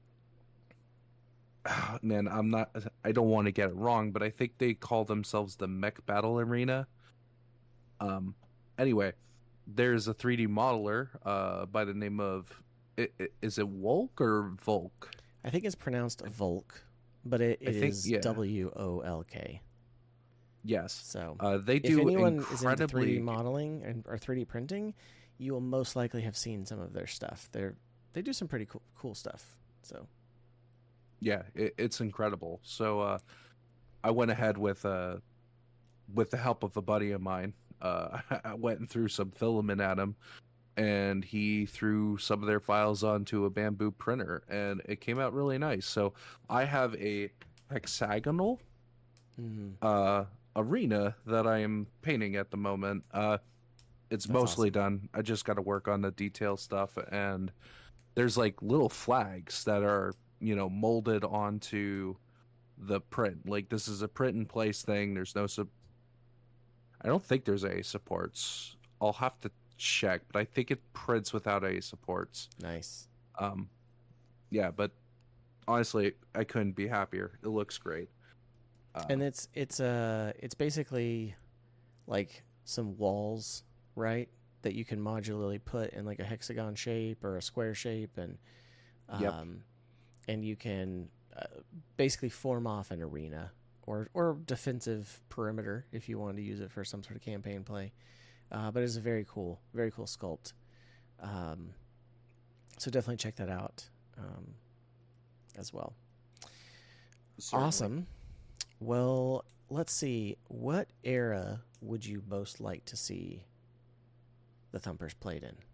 man, I'm not. I don't want to get it wrong, but I think they call themselves the Mech Battle Arena. Um, anyway. There's a three D modeler uh, by the name of, i- i- is it Volk or Volk? I think it's pronounced Volk, but it, it think, is yeah. W O L K. Yes. So Uh, they if do anyone incredibly... is into three D modeling and or three D printing, you will most likely have seen some of their stuff. They're they do some pretty cool cool stuff. So yeah, it, it's incredible. So uh, I went ahead with uh, with the help of a buddy of mine. Uh, I went and threw some filament at him, and he threw some of their files onto a bamboo printer, and it came out really nice. So I have a hexagonal mm-hmm. uh, arena that I am painting at the moment. Uh, it's That's mostly awesome. done. I just got to work on the detail stuff, and there's like little flags that are, you know, molded onto the print. Like, this is a print in place thing. There's no sub. I don't think there's A supports. I'll have to check, but I think it prints without A supports. Nice. Um, yeah, but honestly, I couldn't be happier. It looks great. Uh, And it's it's uh it's basically like some walls, right? That you can modularly put in like a hexagon shape or a square shape, and um, Yep. and you can uh, basically form off an arena or or defensive perimeter if you wanted to use it for some sort of campaign play. Uh, but it's a very cool, very cool sculpt. Um, so definitely check that out um, as well. certainly. Awesome. Well, let's see. What era would you most like to see the Thumpers played in?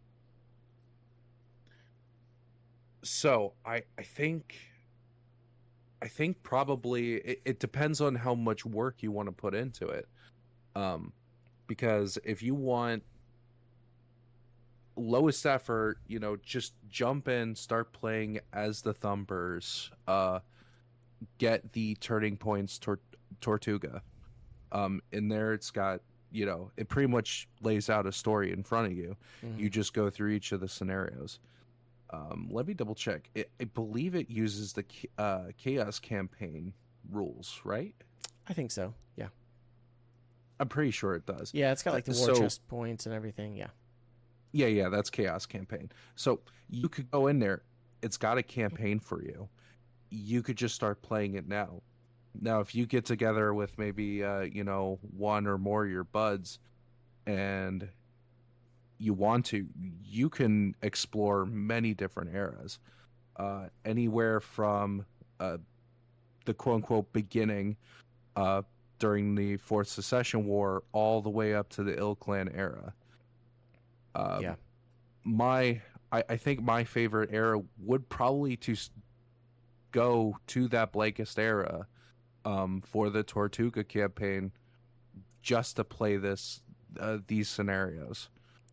So I I think I think probably it, it depends on how much work you want to put into it. Um, because if you want lowest effort, you know, just jump in, start playing as the Thumpers, uh, get the Turning Points tor- Tortuga. Um, in there, it's got, you know, it pretty much lays out a story in front of you. Mhm. You just go through each of the scenarios. Um, let me double check. It, I believe it uses the uh, Chaos Campaign rules, right? I think so. Yeah. I'm pretty sure it does. Yeah, it's got like the Uh, war so- chest points and everything. Yeah. Yeah, yeah, that's Chaos Campaign. So you could go in there. It's got a campaign for you. You could just start playing it now. Now, if you get together with maybe, uh, you know, one or more of your buds and you want to, you can explore many different eras. Uh, anywhere from uh, the quote-unquote beginning uh, during the Fourth Secession War all the way up to the Ill Clan era. Um, Yeah. My, I, I think my favorite era would probably to s- go to that Blankest era um, for the Tortuga campaign, just to play this uh, these scenarios.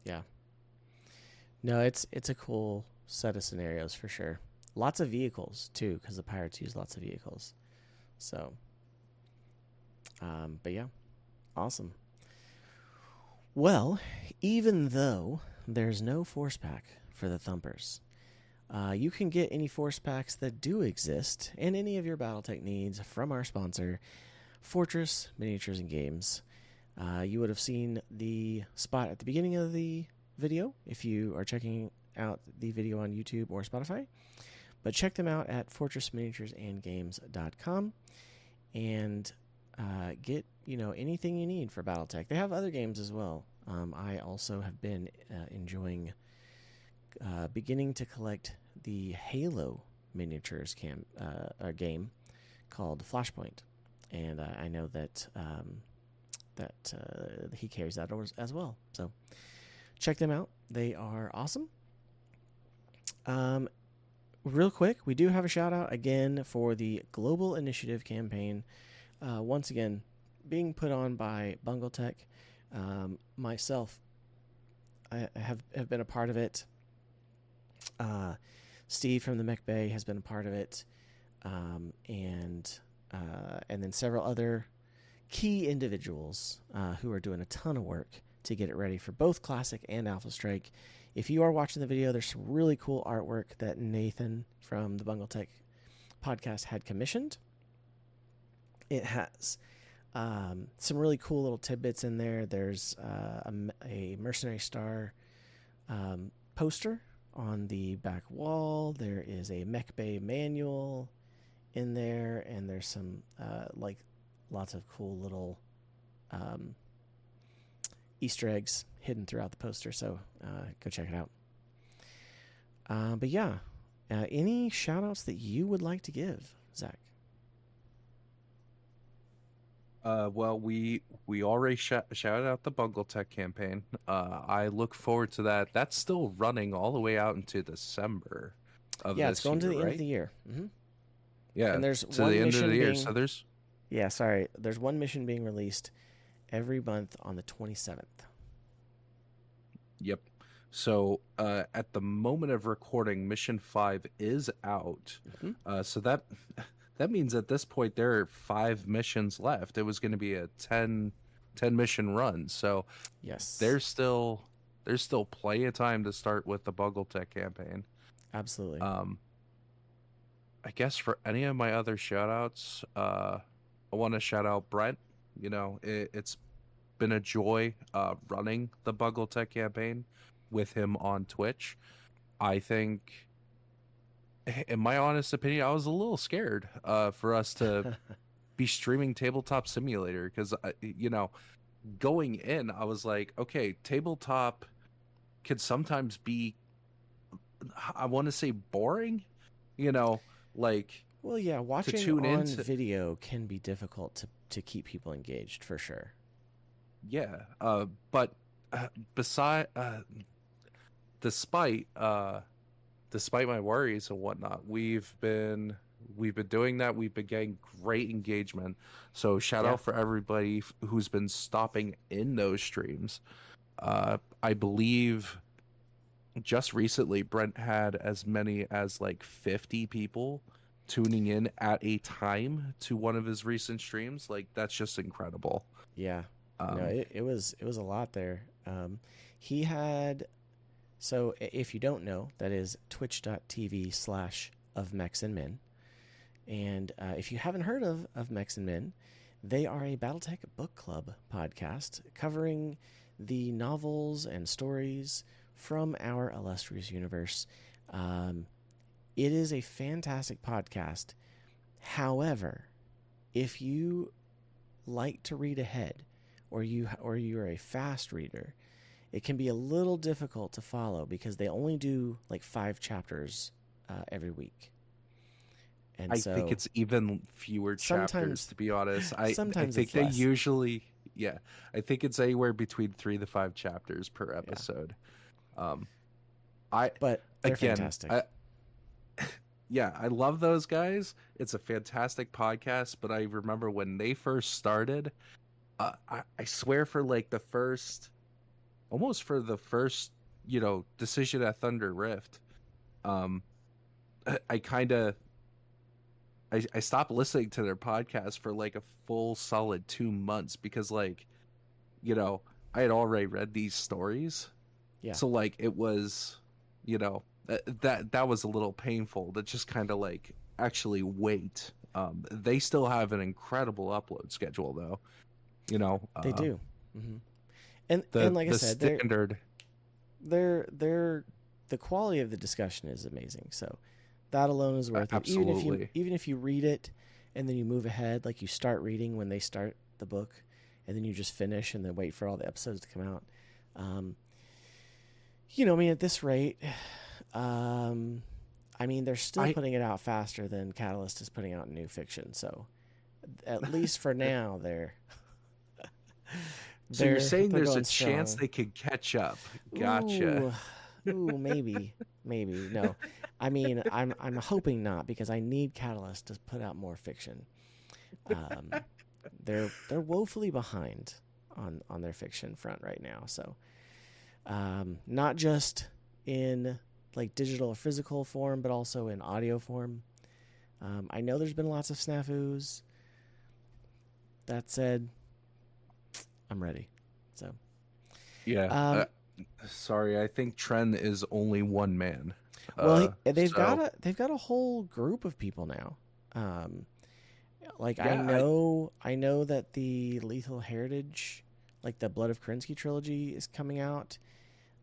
No, it's it's a cool set of scenarios for sure. Lots of vehicles too, because the pirates use lots of vehicles. So, um, but yeah, awesome. Well, even though there's no force pack for the Thumpers, uh, you can get any force packs that do exist and any of your BattleTech needs from our sponsor, Fortress Miniatures and Games. Uh, you would have seen the spot at the beginning of the video if you are checking out the video on YouTube or Spotify. But check them out at fortress miniatures and games dot com and uh, get, you know, anything you need for BattleTech. They have other games as well. Um, I also have been uh, enjoying uh, beginning to collect the Halo miniatures cam uh, a game called Flashpoint, and uh, I know that um, that uh, he carries that as, as well. So check them out; they are awesome. Um, real quick, we do have a shout out again for the Global Initiative campaign. Uh, once again, being put on by BungleTech. Um, myself, I have have been a part of it. Uh, Steve from the Mech Bay has been a part of it, um, and uh, and then several other key individuals uh, who are doing a ton of work to get it ready for both Classic and Alpha Strike. If you are watching the video, there's some really cool artwork that Nathan from the BungleTech podcast had commissioned. It has um, some really cool little tidbits in there. There's uh, a, a Mercenary Star um, poster on the back wall, there is a Mech Bay manual in there, and there's some uh, like lots of cool little um, Easter eggs hidden throughout the poster. So uh, go check it out. Uh, but yeah, uh, any shout outs that you would like to give, Zach? Uh, well, we we already sh- shouted out the Bungletech campaign. Uh, I look forward to that. That's still running all the way out into December of Yeah, this it's going year, to the right? end of the year. Mm-hmm. Yeah, And there's to one the end mission of the year. being, So there's yeah, sorry, there's one mission being released every month on the twenty-seventh. Yep. So uh, at the moment of recording, Mission Five is out. Mm-hmm. Uh, so that that means at this point there are five missions left. It was going to be a ten, ten mission run. So Yes, there's still there's still plenty of time to start with the Bungletech campaign. absolutely. Um, I guess for any of my other shout outs, uh, I want to shout out Brent. You know, it, it's been a joy uh, running the Bungletech campaign with him on Twitch. I think, in my honest opinion, I was a little scared uh, for us to be streaming Tabletop Simulator because, you know, going in, I was like, okay, tabletop can sometimes be, I want to say, boring, you know, like. Well, yeah, watching tune on into- video can be difficult to, to keep people engaged, for sure. Yeah, uh, but uh, beside, uh, despite, uh, despite my worries and whatnot, we've been we've been doing that. We've been getting great engagement. So shout Yeah. out for everybody f- who's been stopping in those streams. Uh, I believe just recently Brent had as many as like fifty people tuning in at a time to one of his recent streams. Like that's just incredible. Yeah, Um, no, it, it was it was a lot there. Um, he had, so i- if you don't know, that is twitch.tv slash of Mechs and Men. And uh, if you haven't heard of, of Mechs and Men, they are a Battletech book club podcast covering the novels and stories from our illustrious universe. Um, it is a fantastic podcast. However, if you like to read ahead, or you or you're a fast reader, it can be a little difficult to follow because they only do like five chapters uh, every week. And I so think it's even fewer chapters, sometimes- to be honest. I, sometimes I think it's they less. usually, yeah, I think it's anywhere between three to five chapters per episode. Um, I but they're again, fantastic. I, yeah, I love those guys. It's a fantastic podcast. But I remember when they first started, uh, I, I swear for like the first, almost for the first, you know, decision at Thunder Rift, um, I, I kind of. I, I stopped listening to their podcast for like a full solid two months because like, you know, I had already read these stories. Yeah. So like it was, you know, that that, that was a little painful to just kind of like actually wait. Um, they still have an incredible upload schedule though. You know, They uh, do. hmm And The, and like I the said, they're, standard. they're they're the quality of the discussion is amazing. So that alone is worth it. Even if you Absolutely. even if you read it and then you move ahead, like you start reading when they start the book, and then you just finish and then wait for all the episodes to come out. Um, you know, I mean, at this rate, um, I mean, they're still I- putting it out faster than Catalyst is putting out new fiction. So at least for now, they're. So you're they're- saying they're there's a going chance strong. they could catch up? Gotcha. Ooh, ooh, maybe, maybe. No, I mean, I'm I'm hoping not because I need Catalyst to put out more fiction. Um, they're they're woefully behind on on their fiction front right now. So, um, not just in like digital or physical form, but also in audio form. Um, I know there's been lots of snafus. That said, I'm ready. So. Yeah. Um, uh, sorry, I think Tren is only one man. Well, Uh, he, they've so- got a they've got a whole group of people now. Um, like I Yeah, I- know, I, know that the Lethal Heritage, like the Blood of Kerensky trilogy, is coming out.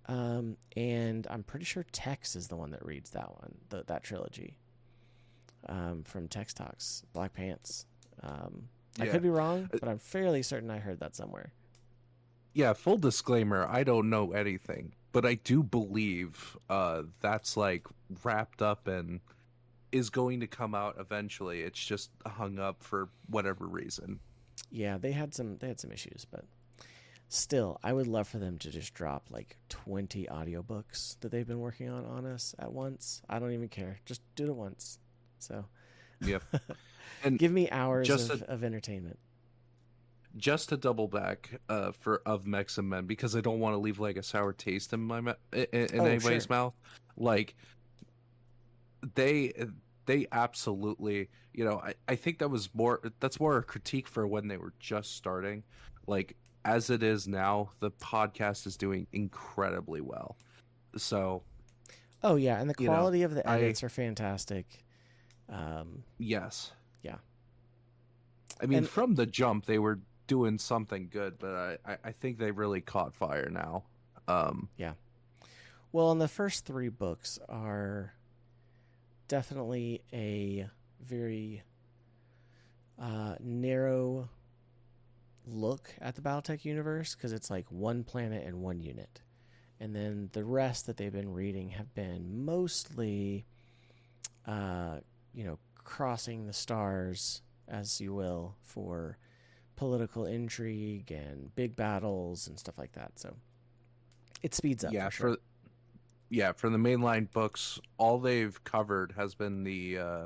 Um, and I'm pretty sure Tex is the one that reads that one, the, that trilogy. Um, from Tex Talks, Black Pants. Um, I Yeah. could be wrong, but I'm fairly certain I heard that somewhere. Yeah, full disclaimer, I don't know anything, but I do believe uh, that's like wrapped up and is going to come out eventually. It's just hung up for whatever reason. Yeah, they had some they had some issues, but still, I would love for them to just drop like twenty audiobooks that they've been working on on us at once. I don't even care. Just do it once. So, Yep. And give me hours just of, a- of entertainment. Just to double back uh, for of Mex and Men, because I don't want to leave like a sour taste in my in, in Oh, anybody's sure. mouth. Like they they absolutely, you know, I, I think that was more that's more a critique for when they were just starting. Like as it is now, the podcast is doing incredibly well. So Oh yeah, and the you know, quality of the I- edits are fantastic. Um, yes, yeah. I mean And- from the jump they were doing something good, but I, I, I think they really caught fire now. Um, Well, and the first three books are definitely a very uh, narrow look at the Battletech universe because it's like one planet and one unit. And then the rest that they've been reading have been mostly, uh, you know, crossing the stars, as you will, for political intrigue and big battles and stuff like that. So it speeds up yeah, for sure. for yeah, for the mainline books, all they've covered has been the uh,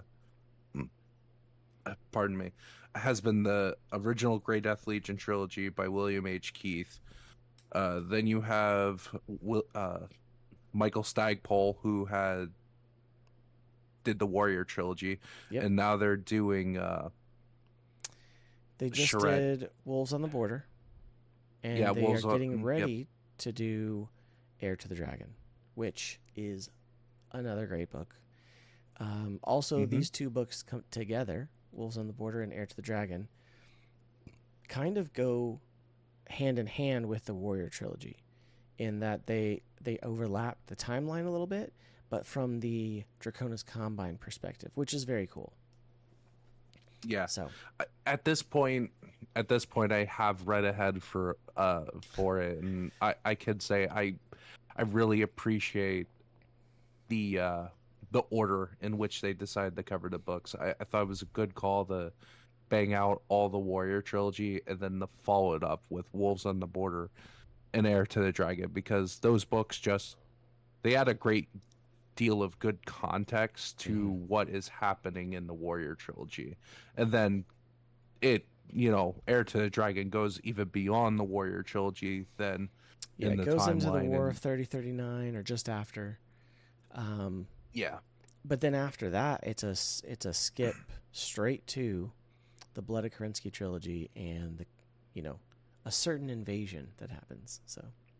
pardon me, has been the original Grey Death Legion trilogy by William H. Keith. Uh, then you have uh, Michael Stagpole, who had did the Warrior trilogy, Yep. and now they're doing uh, They just Charette. did Wolves on the Border, and Yeah, they Wolves are on- getting yep. ready to do Heir to the Dragon, which is another great book. Um, also, Mhm. these two books come together, Wolves on the Border and Heir to the Dragon, kind of go hand in hand with the Warrior trilogy, in that they they overlap the timeline a little bit, but from the Draconis Combine perspective, which is very cool. yeah. So At this point, at this point, I have read ahead for uh for it, and I I could say I I really appreciate the uh the order in which they decided to cover the books. I, I thought it was a good call to bang out all the Warrior trilogy and then to follow it up with Wolves on the Border and Heir to the Dragon, because those books just they add a great deal of good context to Mhm. what is happening in the Warrior trilogy. And then it, you know, Heir to the Dragon goes even beyond the Warrior trilogy than yeah, in it the goes into the timeline War and- of thirty thirty-nine or just after. Um, yeah. But then after that, it's a s- it's a skip straight to the Blood of Kerensky trilogy and the, you know, a certain invasion that happens. So,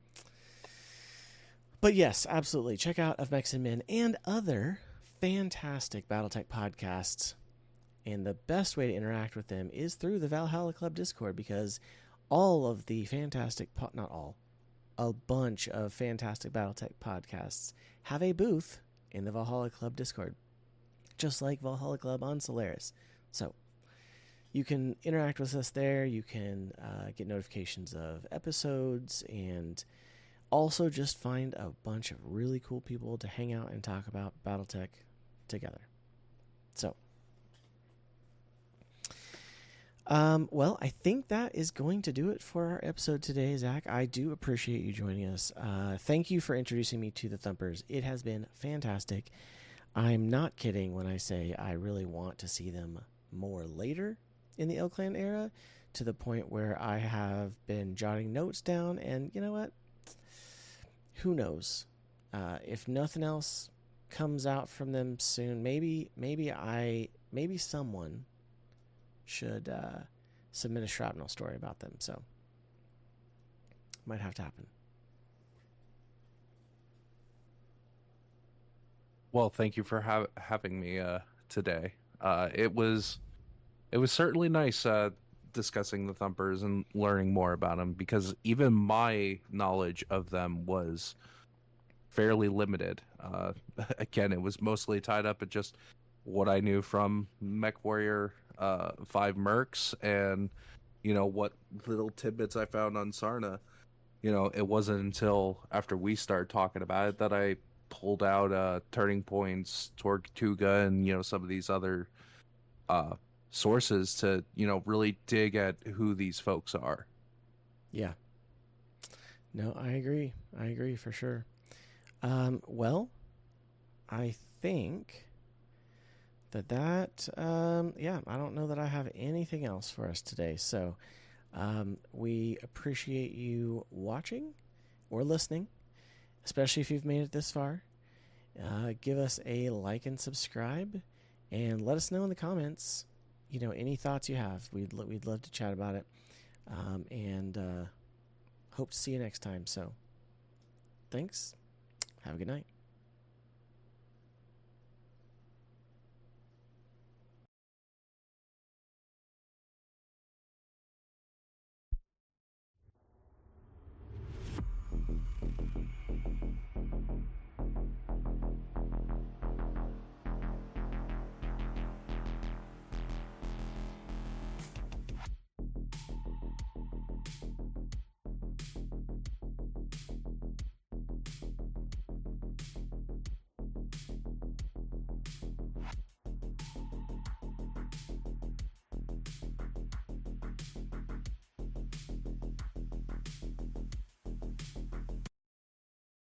but yes, absolutely, check out Of Mex and Men and other fantastic BattleTech podcasts. And the best way to interact with them is through the Valhalla Club Discord, because all of the fantastic, po- not all, a bunch of fantastic BattleTech podcasts have a booth in the Valhalla Club Discord, just like Valhalla Club on Solaris. So you can interact with us there. You can uh, get notifications of episodes and also just find a bunch of really cool people to hang out and talk about BattleTech together. So, um, well, I think that is going to do it for our episode today, Zach. I do appreciate you joining us. Uh, thank you for introducing me to the Thumpers. It has been fantastic. I'm not kidding when I say I really want to see them more later in the L-Clan era, to the point where I have been jotting notes down, and you know what? Who knows? Uh, if nothing else comes out from them soon, maybe, maybe I, maybe someone should uh, submit a Shrapnel story about them. So, might have to happen. Well, thank you for ha- having me uh, today. Uh, it was it was certainly nice uh, discussing the Thumpers and learning more about them, because even my knowledge of them was fairly limited. Uh, again, it was mostly tied up at just what I knew from MechWarrior uh, five Mercs and, you know, what little tidbits I found on Sarna. You know, it wasn't until after we started talking about it that I pulled out uh, Turning Points, Tortuga, and, you know, some of these other uh, sources to, you know, really dig at who these folks are. Yeah. No, I agree. I agree for sure. Um, well, I think that that, um, yeah, I don't know that I have anything else for us today. So um, we appreciate you watching or listening, especially if you've made it this far. Uh, give us a like and subscribe, and let us know in the comments, you know, any thoughts you have. We'd we'd love to chat about it, um, and uh, hope to see you next time. So, thanks. Have a good night.